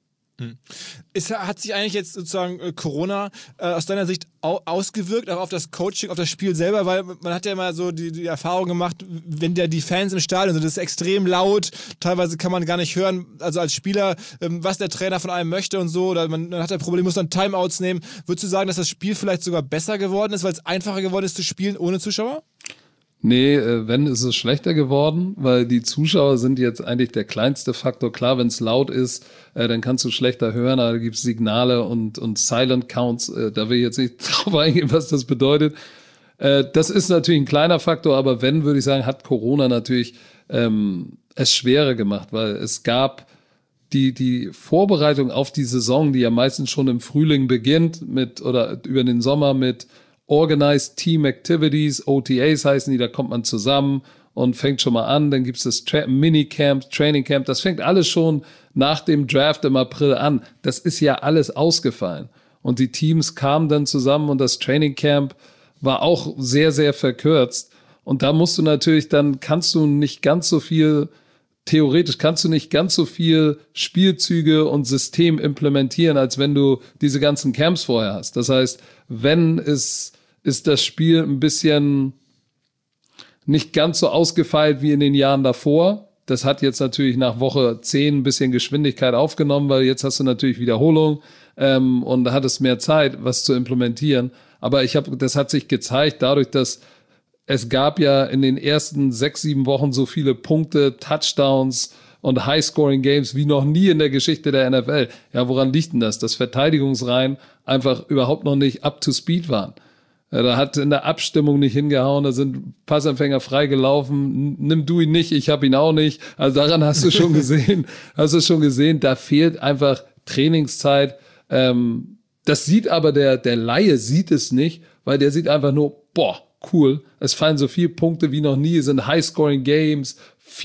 Hat sich eigentlich jetzt sozusagen Corona aus deiner Sicht ausgewirkt, auch auf das Coaching, auf das Spiel selber? Weil man hat ja immer so die Erfahrung gemacht, wenn die Fans im Stadion sind, das ist extrem laut, teilweise kann man gar nicht hören, also als Spieler, was der Trainer von einem möchte und so, oder man hat ein Problem, muss dann Timeouts nehmen. Würdest du sagen, dass das Spiel vielleicht sogar besser geworden ist, weil es einfacher geworden ist zu spielen ohne Zuschauer? Nee, wenn, ist es schlechter geworden, weil die Zuschauer sind jetzt eigentlich der kleinste Faktor. Klar, wenn es laut ist, dann kannst du schlechter hören, aber da gibt es Signale und Silent Counts. Da will ich jetzt nicht drauf eingehen, was das bedeutet. Das ist natürlich ein kleiner Faktor, aber wenn, würde ich sagen, hat Corona natürlich es schwerer gemacht, weil es gab die Vorbereitung auf die Saison, die ja meistens schon im Frühling beginnt oder über den Sommer mit Organized Team Activities, OTAs heißen die, da kommt man zusammen und fängt schon mal an, dann gibt es das Minicamp, Training Camp, das fängt alles schon nach dem Draft im April an. Das ist ja alles ausgefallen. Und die Teams kamen dann zusammen und das Training Camp war auch sehr, sehr verkürzt. Und da musst du natürlich, dann kannst du nicht ganz so viel Spielzüge und System implementieren, als wenn du diese ganzen Camps vorher hast. Das heißt, ist das Spiel ein bisschen nicht ganz so ausgefeilt wie in den Jahren davor. Das hat jetzt natürlich nach Woche 10 ein bisschen Geschwindigkeit aufgenommen, weil jetzt hast du natürlich Wiederholung und da hat es mehr Zeit, was zu implementieren. Aber das hat sich gezeigt, dadurch, dass es gab ja in den ersten 6-7 Wochen so viele Punkte, Touchdowns und High-Scoring-Games wie noch nie in der Geschichte der NFL. Ja, woran liegt denn das? Dass Verteidigungsreihen einfach überhaupt noch nicht up to speed waren. Ja, da hat in der Abstimmung nicht hingehauen, da sind Passempfänger frei gelaufen. Nimm du ihn nicht, ich habe ihn auch nicht. Also daran hast du schon gesehen, da fehlt einfach Trainingszeit. Das sieht aber der Laie sieht es nicht, weil der sieht einfach nur, boah, cool, es fallen so viele Punkte wie noch nie, es sind High-Scoring-Games,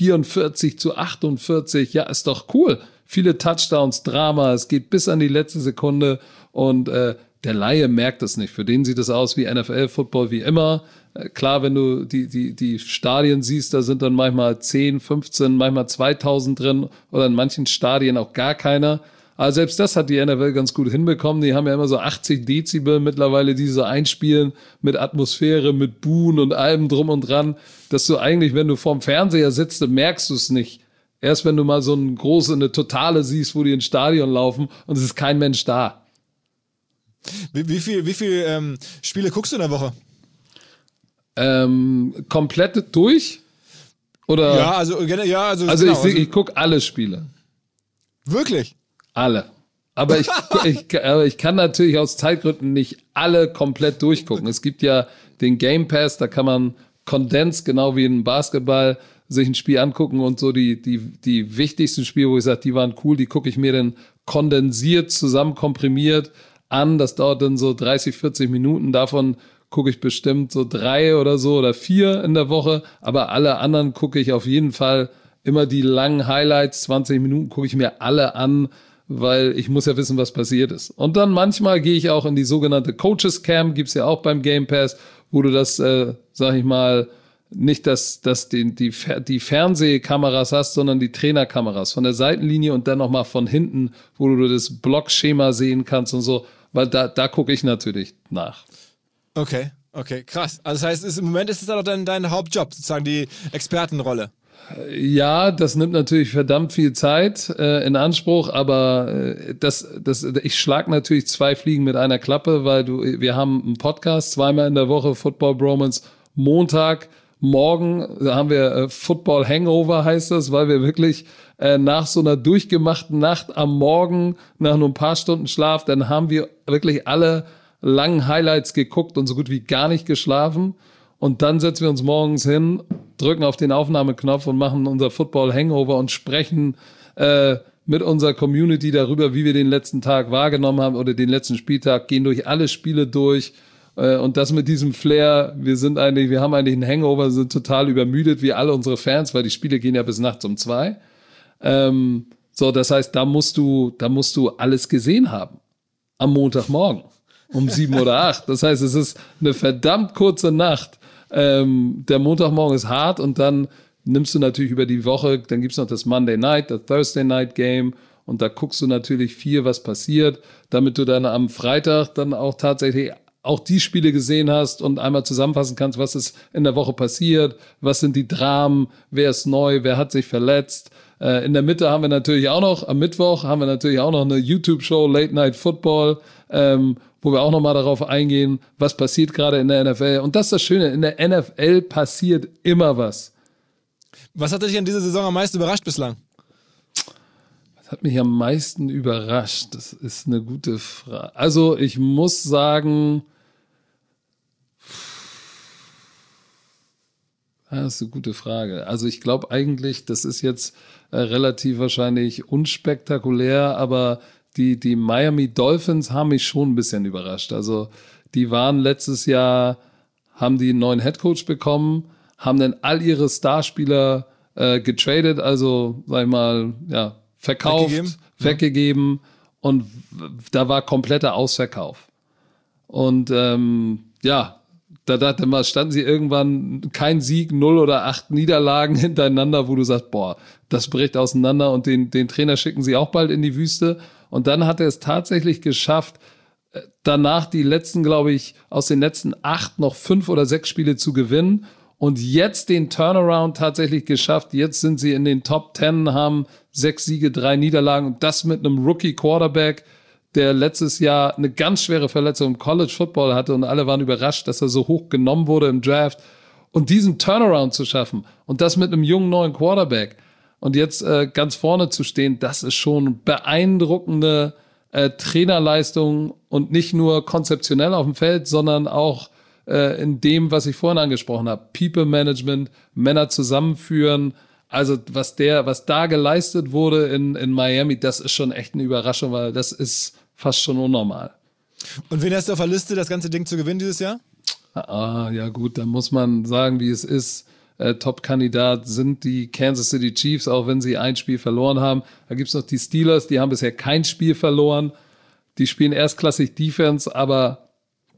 44-48, ja, ist doch cool. Viele Touchdowns, Drama, es geht bis an die letzte Sekunde und der Laie merkt es nicht. Für den sieht es aus wie NFL-Football wie immer. Klar, wenn du die Stadien siehst, da sind dann manchmal 10, 15, manchmal 2000 drin oder in manchen Stadien auch gar keiner. Aber selbst das hat die NFL ganz gut hinbekommen. Die haben ja immer so 80 Dezibel mittlerweile, die so einspielen mit Atmosphäre, mit Buhen und allem drum und dran, dass du eigentlich, wenn du vorm Fernseher sitzt, merkst du es nicht. Erst wenn du mal so eine Totale siehst, wo die ins Stadion laufen und es ist kein Mensch da. Wie viel Spiele guckst du in der Woche? Komplett durch? Oder? Ja, also genau, ich gucke alle Spiele. Wirklich? Alle. Aber ich kann natürlich aus Zeitgründen nicht alle komplett durchgucken. Es gibt ja den Game Pass, da kann man Kondens, genau wie in Basketball, sich ein Spiel angucken und so die wichtigsten Spiele, wo ich sage, die waren cool, die gucke ich mir dann kondensiert, zusammen komprimiert an. Das dauert dann so 30, 40 Minuten. Davon gucke ich bestimmt so 3 oder so oder 4 in der Woche. Aber alle anderen gucke ich auf jeden Fall immer die langen Highlights, 20 Minuten gucke ich mir alle an, weil ich muss ja wissen, was passiert ist. Und dann manchmal gehe ich auch in die sogenannte Coaches Camp, gibt's ja auch beim Game Pass, wo du das, sag ich mal, nicht die Fernsehkameras hast, sondern die Trainerkameras von der Seitenlinie und dann nochmal von hinten, wo du das Blockschema sehen kannst und so, weil da gucke ich natürlich nach. Okay, krass. Also das heißt, im Moment ist es dann auch dein Hauptjob, sozusagen die Expertenrolle. Ja, das nimmt natürlich verdammt viel Zeit in Anspruch, aber ich schlag natürlich 2 Fliegen mit einer Klappe, weil wir haben einen Podcast, 2-mal in der Woche, Football Bromance, Montagmorgen haben wir Football Hangover, heißt das, weil wir wirklich nach so einer durchgemachten Nacht am Morgen, nach nur ein paar Stunden Schlaf, dann haben wir wirklich alle langen Highlights geguckt und so gut wie gar nicht geschlafen. Und dann setzen wir uns morgens hin, drücken auf den Aufnahmeknopf und machen unser Football Hangover und sprechen mit unserer Community darüber, wie wir den letzten Tag wahrgenommen haben oder den letzten Spieltag, gehen durch alle Spiele durch. Und das mit diesem Flair, wir haben eigentlich einen Hangover, sind total übermüdet, wie alle unsere Fans, weil die Spiele gehen ja bis nachts um 2. Das heißt, da musst du alles gesehen haben. Am Montagmorgen. Um 7 oder 8. Das heißt, es ist eine verdammt kurze Nacht. Der Montagmorgen ist hart und dann nimmst du natürlich über die Woche, dann gibt's noch das Monday Night, das Thursday Night Game und da guckst du natürlich viel, was passiert, damit du dann am Freitag dann auch tatsächlich auch die Spiele gesehen hast und einmal zusammenfassen kannst, was ist in der Woche passiert, was sind die Dramen, wer ist neu, wer hat sich verletzt. In der Mitte haben wir natürlich auch noch, am Mittwoch haben wir natürlich auch noch eine YouTube-Show, Late Night Football, wo wir auch nochmal darauf eingehen, was passiert gerade in der NFL. Und das ist das Schöne, in der NFL passiert immer was. Was hat dich an dieser Saison am meisten überrascht bislang? Was hat mich am meisten überrascht? Das ist eine gute Frage. Also ich muss sagen, das ist eine gute Frage. Also ich glaube eigentlich, das ist jetzt relativ wahrscheinlich unspektakulär, aber die Miami Dolphins haben mich schon ein bisschen überrascht. Also die waren letztes Jahr, haben die einen neuen Headcoach bekommen, haben dann all ihre Starspieler getradet, also sag ich mal, ja, verkauft, weggegeben und da war kompletter Ausverkauf. Und da dachte man, standen sie irgendwann kein Sieg, 0 oder 8 Niederlagen hintereinander, wo du sagst, boah, das bricht auseinander und den Trainer schicken sie auch bald in die Wüste. Und dann hat er es tatsächlich geschafft, danach die letzten, glaube ich, aus den letzten 8 noch 5 oder 6 Spiele zu gewinnen und jetzt den Turnaround tatsächlich geschafft. Jetzt sind sie in den Top 10, haben 6 Siege, 3 Niederlagen und das mit einem Rookie-Quarterback, der letztes Jahr eine ganz schwere Verletzung im College Football hatte und alle waren überrascht, dass er so hoch genommen wurde im Draft. Und diesen Turnaround zu schaffen und das mit einem jungen neuen Quarterback und jetzt ganz vorne zu stehen, das ist schon beeindruckende Trainerleistung und nicht nur konzeptionell auf dem Feld, sondern auch in dem, was ich vorhin angesprochen habe. People Management, Männer zusammenführen. Also was da geleistet wurde in Miami, das ist schon echt eine Überraschung, weil das ist fast schon unnormal. Und wen hast du auf der Liste, das ganze Ding zu gewinnen dieses Jahr? Ja gut, da muss man sagen, wie es ist. Top-Kandidat sind die Kansas City Chiefs, auch wenn sie ein Spiel verloren haben. Da gibt's noch die Steelers, die haben bisher kein Spiel verloren. Die spielen erstklassig Defense, aber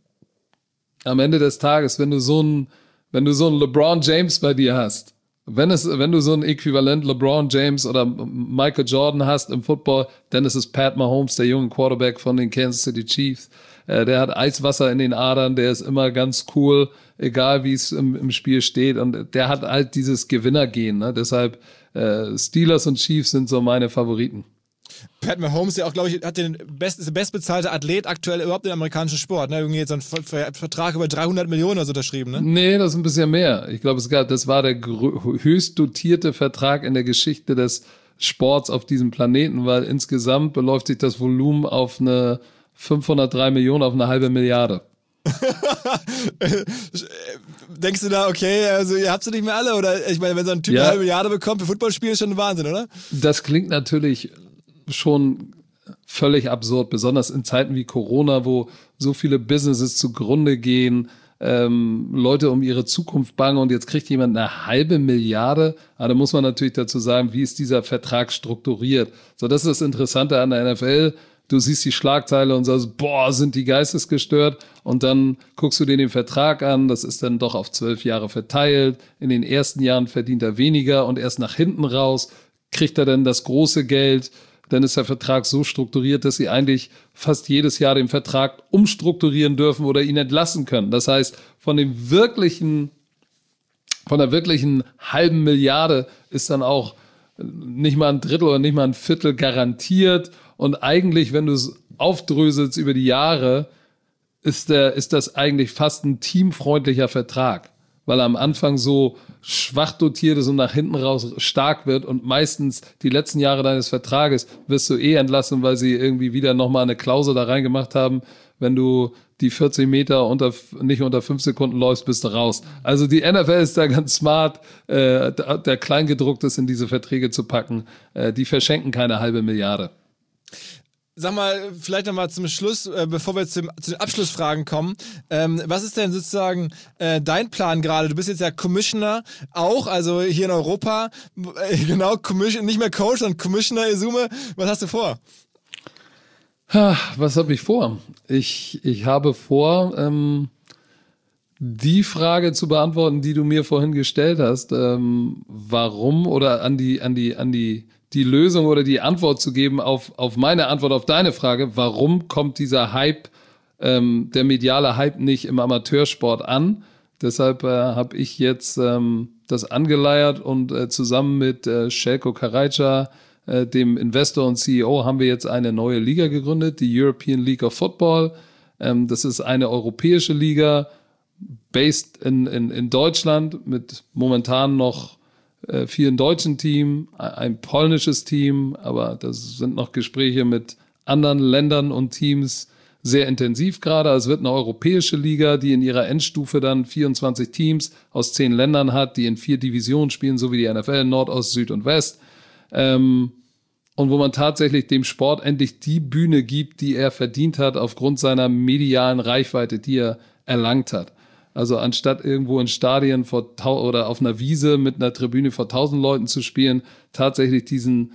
am Ende des Tages, wenn du so einen LeBron James bei dir hast, wenn du so ein Äquivalent LeBron James oder Michael Jordan hast im Football, dann ist es Pat Mahomes, der junge Quarterback von den Kansas City Chiefs. Der hat Eiswasser in den Adern, der ist immer ganz cool, egal wie es im Spiel steht. Und der hat halt dieses Gewinnergehen. Ne? Deshalb Steelers und Chiefs sind so meine Favoriten. Pat Mahomes ja auch, glaube ich, ist der bestbezahlte Athlet aktuell überhaupt im amerikanischen Sport. Ne? Irgendwie jetzt einen Vertrag über 300 Millionen oder so unterschrieben, ne? Nee, das ist ein bisschen mehr. Ich glaube, das war der höchst dotierte Vertrag in der Geschichte des Sports auf diesem Planeten, weil insgesamt beläuft sich das Volumen auf eine 503 Millionen, auf eine halbe Milliarde. Denkst du da, okay, also ihr habt sie nicht mehr alle? Oder ich meine, wenn so ein Typ eine halbe Milliarde bekommt für Footballspiel, ist schon ein Wahnsinn, oder? Das klingt natürlich schon völlig absurd, besonders in Zeiten wie Corona, wo so viele Businesses zugrunde gehen, Leute um ihre Zukunft bangen und jetzt kriegt jemand eine halbe Milliarde. Aber da muss man natürlich dazu sagen, wie ist dieser Vertrag strukturiert? So, das ist das Interessante an der NFL. Du siehst die Schlagzeile und sagst, boah, sind die geistesgestört. Und dann guckst du dir den Vertrag an. Das ist dann doch auf 12 Jahre verteilt. In den ersten Jahren verdient er weniger und erst nach hinten raus kriegt er dann das große Geld. Dann ist der Vertrag so strukturiert, dass sie eigentlich fast jedes Jahr den Vertrag umstrukturieren dürfen oder ihn entlassen können. Das heißt, von der wirklichen halben Milliarde ist dann auch nicht mal ein Drittel oder nicht mal ein Viertel garantiert. Und eigentlich, wenn du es aufdröselst über die Jahre, ist das eigentlich fast ein teamfreundlicher Vertrag, weil er am Anfang so schwach dotiert ist und nach hinten raus stark wird und meistens die letzten Jahre deines Vertrages wirst du entlassen, weil sie irgendwie wieder nochmal eine Klausel da reingemacht haben, wenn du die 40 Meter nicht unter 5 Sekunden läufst, bist du raus. Also die NFL ist da ganz smart, der Kleingedrucktes in diese Verträge zu packen. Die verschenken keine halbe Milliarde. Sag mal, vielleicht nochmal zum Schluss, bevor wir zu den Abschlussfragen kommen. Was ist denn sozusagen dein Plan gerade? Du bist jetzt ja Commissioner auch, also hier in Europa. Genau, nicht mehr Coach, sondern Commissioner Esume. Was hast du vor? Was habe ich vor? Ich habe vor, die Frage zu beantworten, die du mir vorhin gestellt hast. Warum oder an die Lösung oder die Antwort zu geben auf meine Antwort auf deine Frage, warum kommt dieser Hype, der mediale Hype nicht im Amateursport an? Deshalb habe ich jetzt das angeleiert und zusammen mit Željko Krejčí, dem Investor und CEO, haben wir jetzt eine neue Liga gegründet, die European League of Football. Das ist eine europäische Liga, based in Deutschland, mit momentan noch vielen deutschen Team, ein polnisches Team, aber das sind noch Gespräche mit anderen Ländern und Teams sehr intensiv gerade. Also es wird eine europäische Liga, die in ihrer Endstufe dann 24 Teams aus 10 Ländern hat, die in 4 Divisionen spielen, so wie die NFL, Nord, Ost, Süd und West. Und wo man tatsächlich dem Sport endlich die Bühne gibt, die er verdient hat aufgrund seiner medialen Reichweite, die er erlangt hat. Also anstatt irgendwo in Stadien oder auf einer Wiese mit einer Tribüne vor 1000 Leuten zu spielen, tatsächlich diesen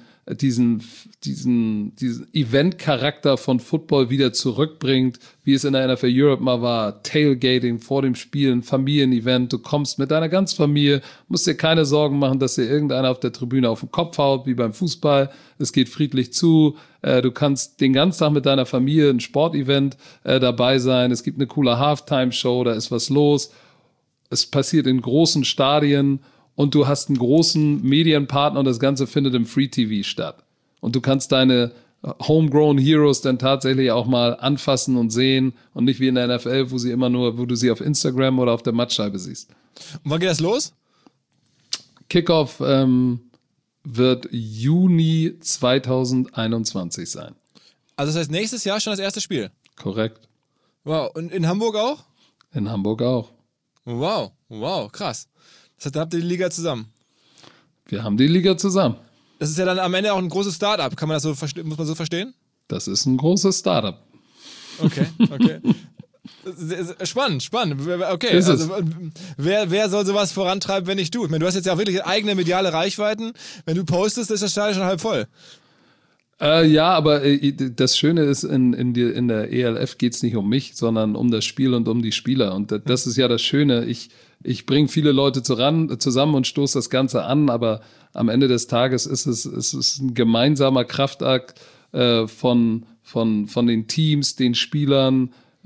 Event-Charakter von Football wieder zurückbringt, wie es in der NFL Europe mal war, Tailgating vor dem Spiel, ein Familienevent, du kommst mit deiner ganzen Familie, musst dir keine Sorgen machen, dass dir irgendeiner auf der Tribüne auf den Kopf haut, wie beim Fußball, es geht friedlich zu, du kannst den ganzen Tag mit deiner Familie ein Sportevent dabei sein, es gibt eine coole Halftime-Show, da ist was los, es passiert in großen Stadien und du hast einen großen Medienpartner und das Ganze findet im Free-TV statt. Und du kannst deine Homegrown Heroes dann tatsächlich auch mal anfassen und sehen und nicht wie in der NFL, wo du sie auf Instagram oder auf der Mattscheibe siehst. Und wann geht das los? Kickoff wird Juni 2021 sein. Also das heißt nächstes Jahr schon das erste Spiel? Korrekt. Wow, und in Hamburg auch? In Hamburg auch. Wow, krass. Das heißt, da habt ihr die Liga zusammen. Wir haben die Liga zusammen. Das ist ja dann am Ende auch ein großes Start-up. Kann man das so muss man so verstehen? Das ist ein großes Start-up. Okay. Spannend. Okay, also wer soll sowas vorantreiben, wenn nicht du? Ich meine, du hast jetzt ja auch wirklich eigene mediale Reichweiten. Wenn du postest, ist das Stadion schon halb voll. Ja, aber das Schöne ist, in der ELF geht's nicht um mich, sondern um das Spiel und um die Spieler. Und das ist ja das Schöne. Ich bringe viele Leute zusammen und stoße das Ganze an, aber am Ende des Tages ist es ein gemeinsamer Kraftakt von den Teams, den Spielern,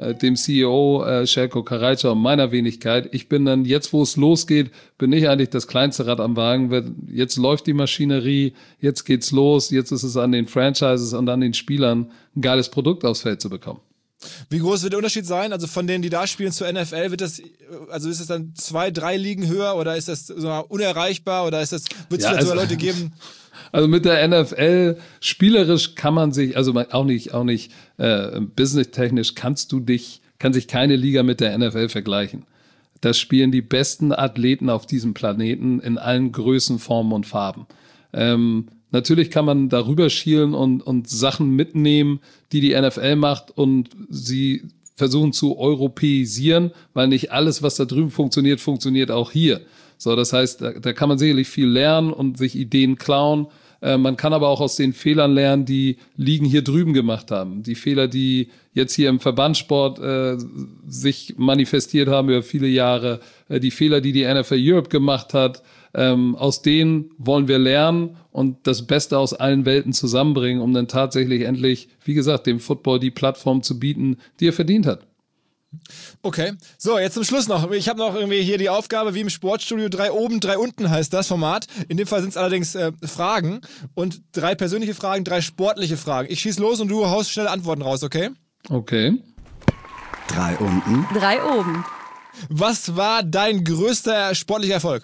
dem CEO Željko Karajča und meiner Wenigkeit. Ich bin dann, jetzt wo es losgeht, bin ich eigentlich das kleinste Rad am Wagen. Jetzt läuft die Maschinerie, jetzt geht's los, jetzt ist es an den Franchises und an den Spielern, ein geiles Produkt aufs Feld zu bekommen. Wie groß wird der Unterschied sein? Also von denen, die da spielen zur NFL, ist es dann 2, 3 Ligen höher oder ist das so unerreichbar oder wird es vielleicht sogar Leute geben? Also mit der NFL spielerisch kann man sich, also auch nicht businesstechnisch kann sich keine Liga mit der NFL vergleichen. Da spielen die besten Athleten auf diesem Planeten in allen Größen, Formen und Farben. Natürlich kann man darüber schielen und Sachen mitnehmen, die NFL macht und sie versuchen zu europäisieren, weil nicht alles, was da drüben funktioniert auch hier. So, das heißt, da kann man sicherlich viel lernen und sich Ideen klauen. Man kann aber auch aus den Fehlern lernen, die Ligen hier drüben gemacht haben. Die Fehler, die jetzt hier im Verbandssport sich manifestiert haben über viele Jahre, die Fehler, die NFL Europe gemacht hat, aus denen wollen wir lernen und das Beste aus allen Welten zusammenbringen, um dann tatsächlich endlich, wie gesagt, dem Football die Plattform zu bieten, die er verdient hat. Okay, so, jetzt zum Schluss noch. Ich habe noch irgendwie hier die Aufgabe, wie im Sportstudio, 3 oben, 3 unten heißt das Format. In dem Fall sind es allerdings Fragen und 3 persönliche Fragen, 3 sportliche Fragen. Ich schieß los und du haust schnelle Antworten raus, okay? Okay. 3 unten. 3 oben. Was war dein größter sportlicher Erfolg?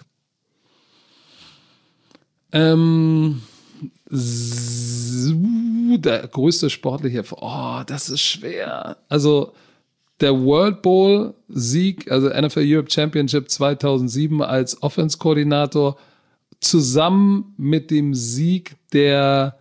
Der größte sportliche Erfolg. Oh, das ist schwer. Also der World Bowl Sieg, also NFL Europe Championship 2007 als Offense-Koordinator, zusammen mit dem Sieg der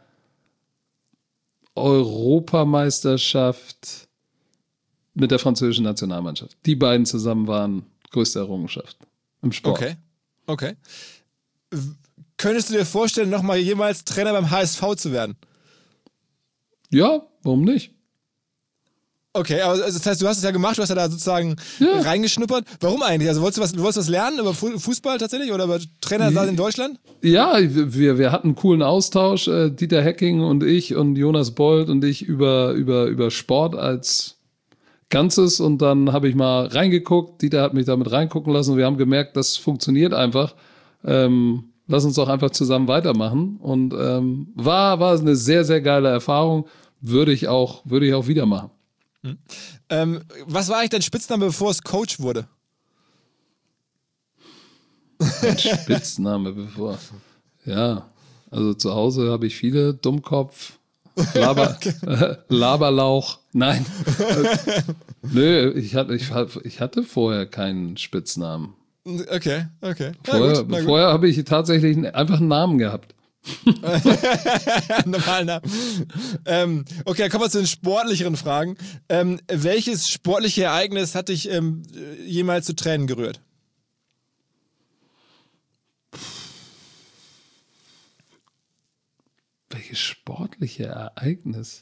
Europameisterschaft mit der französischen Nationalmannschaft. Die beiden zusammen waren größte Errungenschaft im Sport. Okay. Könntest du dir vorstellen, nochmal jemals Trainer beim HSV zu werden? Ja, warum nicht? Okay, aber das heißt, du hast es ja gemacht, du hast ja da sozusagen reingeschnuppert. Warum eigentlich? Also wolltest du was lernen über Fußball tatsächlich oder über Trainer in Deutschland? Ja, wir hatten einen coolen Austausch, Dieter Hecking und ich und Jonas Bold und ich über Sport als Ganzes und dann habe ich mal reingeguckt, Dieter hat mich damit reingucken lassen und wir haben gemerkt, das funktioniert einfach. Lass uns doch einfach zusammen weitermachen und war eine sehr, sehr geile Erfahrung, würde ich auch wieder machen. Was war eigentlich dein Spitzname, bevor es Coach wurde? Ein Spitzname bevor. Ja, also zu Hause habe ich viele Dummkopf, Laberlauch. Nein. Nö, ich hatte vorher keinen Spitznamen. Okay. Vorher habe ich tatsächlich einfach einen Namen gehabt. Normalen Namen. Okay, dann kommen wir zu den sportlicheren Fragen. Welches sportliche Ereignis hat dich jemals zu Tränen gerührt? Welches sportliche Ereignis?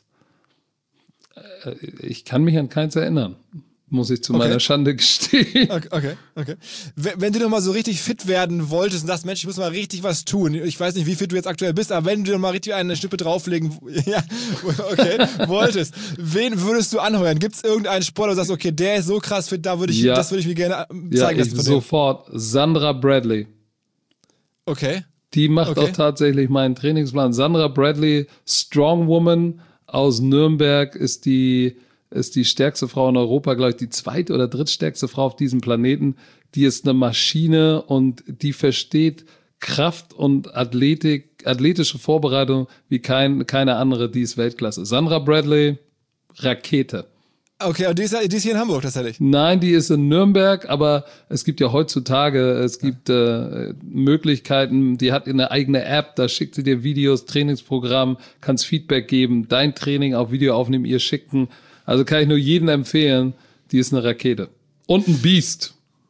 Ich kann mich an keins erinnern. Muss ich zu meiner Schande gestehen. Okay. Wenn du noch mal so richtig fit werden wolltest und sagst, Mensch, ich muss mal richtig was tun. Ich weiß nicht, wie fit du jetzt aktuell bist, aber wenn du noch mal richtig eine Stippe drauflegen, wolltest, wen würdest du anheuern? Gibt es irgendeinen Sportler, wo du sagst, okay, der ist so krass fit, das würde ich mir gerne zeigen lassen von dem? Sofort. Sandra Bradley. Okay. Die macht auch tatsächlich meinen Trainingsplan. Sandra Bradley, Strong Woman aus Nürnberg, ist die stärkste Frau in Europa, glaube ich, die 2. oder 3. stärkste Frau auf diesem Planeten. Die ist eine Maschine und die versteht Kraft und athletische Vorbereitung wie keine andere, die ist Weltklasse. Sandra Bradley, Rakete. Okay, und die ist hier in Hamburg tatsächlich? Nein, die ist in Nürnberg, aber es gibt ja heutzutage, Möglichkeiten, die hat eine eigene App, da schickt sie dir Videos, Trainingsprogramm, kannst Feedback geben, dein Training auf Video aufnehmen, ihr schicken. Also kann ich nur jedem empfehlen, die ist eine Rakete. Und ein Biest.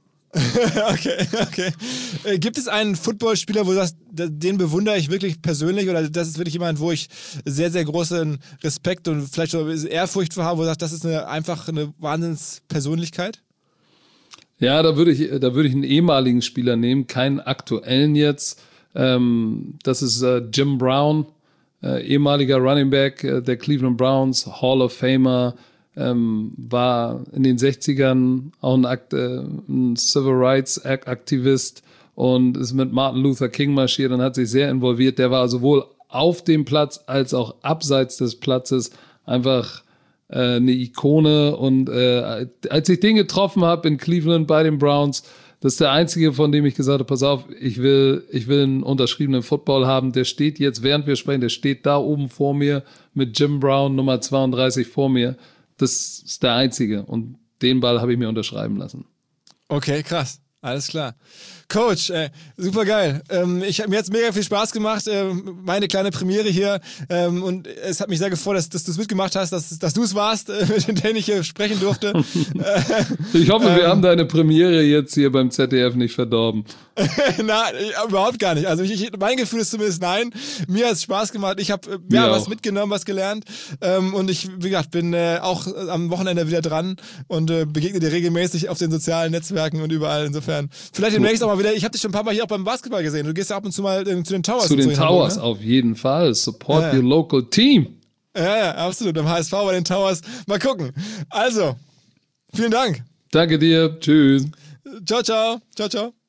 Okay. Gibt es einen Footballspieler, wo du sagst, den bewundere ich wirklich persönlich oder das ist wirklich jemand, wo ich sehr, sehr großen Respekt und vielleicht schon Ehrfurcht vor habe, wo du sagst, das ist einfach eine Wahnsinnspersönlichkeit? Ja, da würde ich einen ehemaligen Spieler nehmen, keinen aktuellen jetzt. Das ist Jim Brown, ehemaliger Running Back der Cleveland Browns, Hall of Famer, war in den 60ern auch ein Civil Rights Aktivist und ist mit Martin Luther King marschiert und hat sich sehr involviert. Der war sowohl auf dem Platz als auch abseits des Platzes einfach eine Ikone. Und als ich den getroffen habe in Cleveland bei den Browns, das ist der einzige, von dem ich gesagt habe, pass auf, ich will einen unterschriebenen Football haben. Der steht jetzt, während wir sprechen, der steht da oben vor mir mit Jim Brown, Nummer 32 vor mir. Das ist der einzige. Und den Ball habe ich mir unterschreiben lassen. Okay, krass. Alles klar. Coach, super geil. Mir hat es mega viel Spaß gemacht, meine kleine Premiere hier. Und es hat mich sehr gefreut, dass du es mitgemacht hast, dass du es warst, mit dem ich hier sprechen durfte. Ich hoffe, wir haben deine Premiere jetzt hier beim ZDF nicht verdorben. Nein, überhaupt gar nicht. Also mein Gefühl ist zumindest nein. Mir hat es Spaß gemacht. Ich habe was mitgenommen, was gelernt. Und ich, wie gesagt, bin auch am Wochenende wieder dran und begegne dir regelmäßig auf den sozialen Netzwerken und überall. Insofern, vielleicht demnächst auch mal wieder. Ich habe dich schon ein paar Mal hier auch beim Basketball gesehen. Du gehst ja ab und zu mal zu den Towers. Zu den Towers, auf jeden Fall. Support your local team. Ja, absolut. Am HSV bei den Towers. Mal gucken. Also, vielen Dank. Danke dir. Tschüss. Ciao, ciao. Ciao, ciao.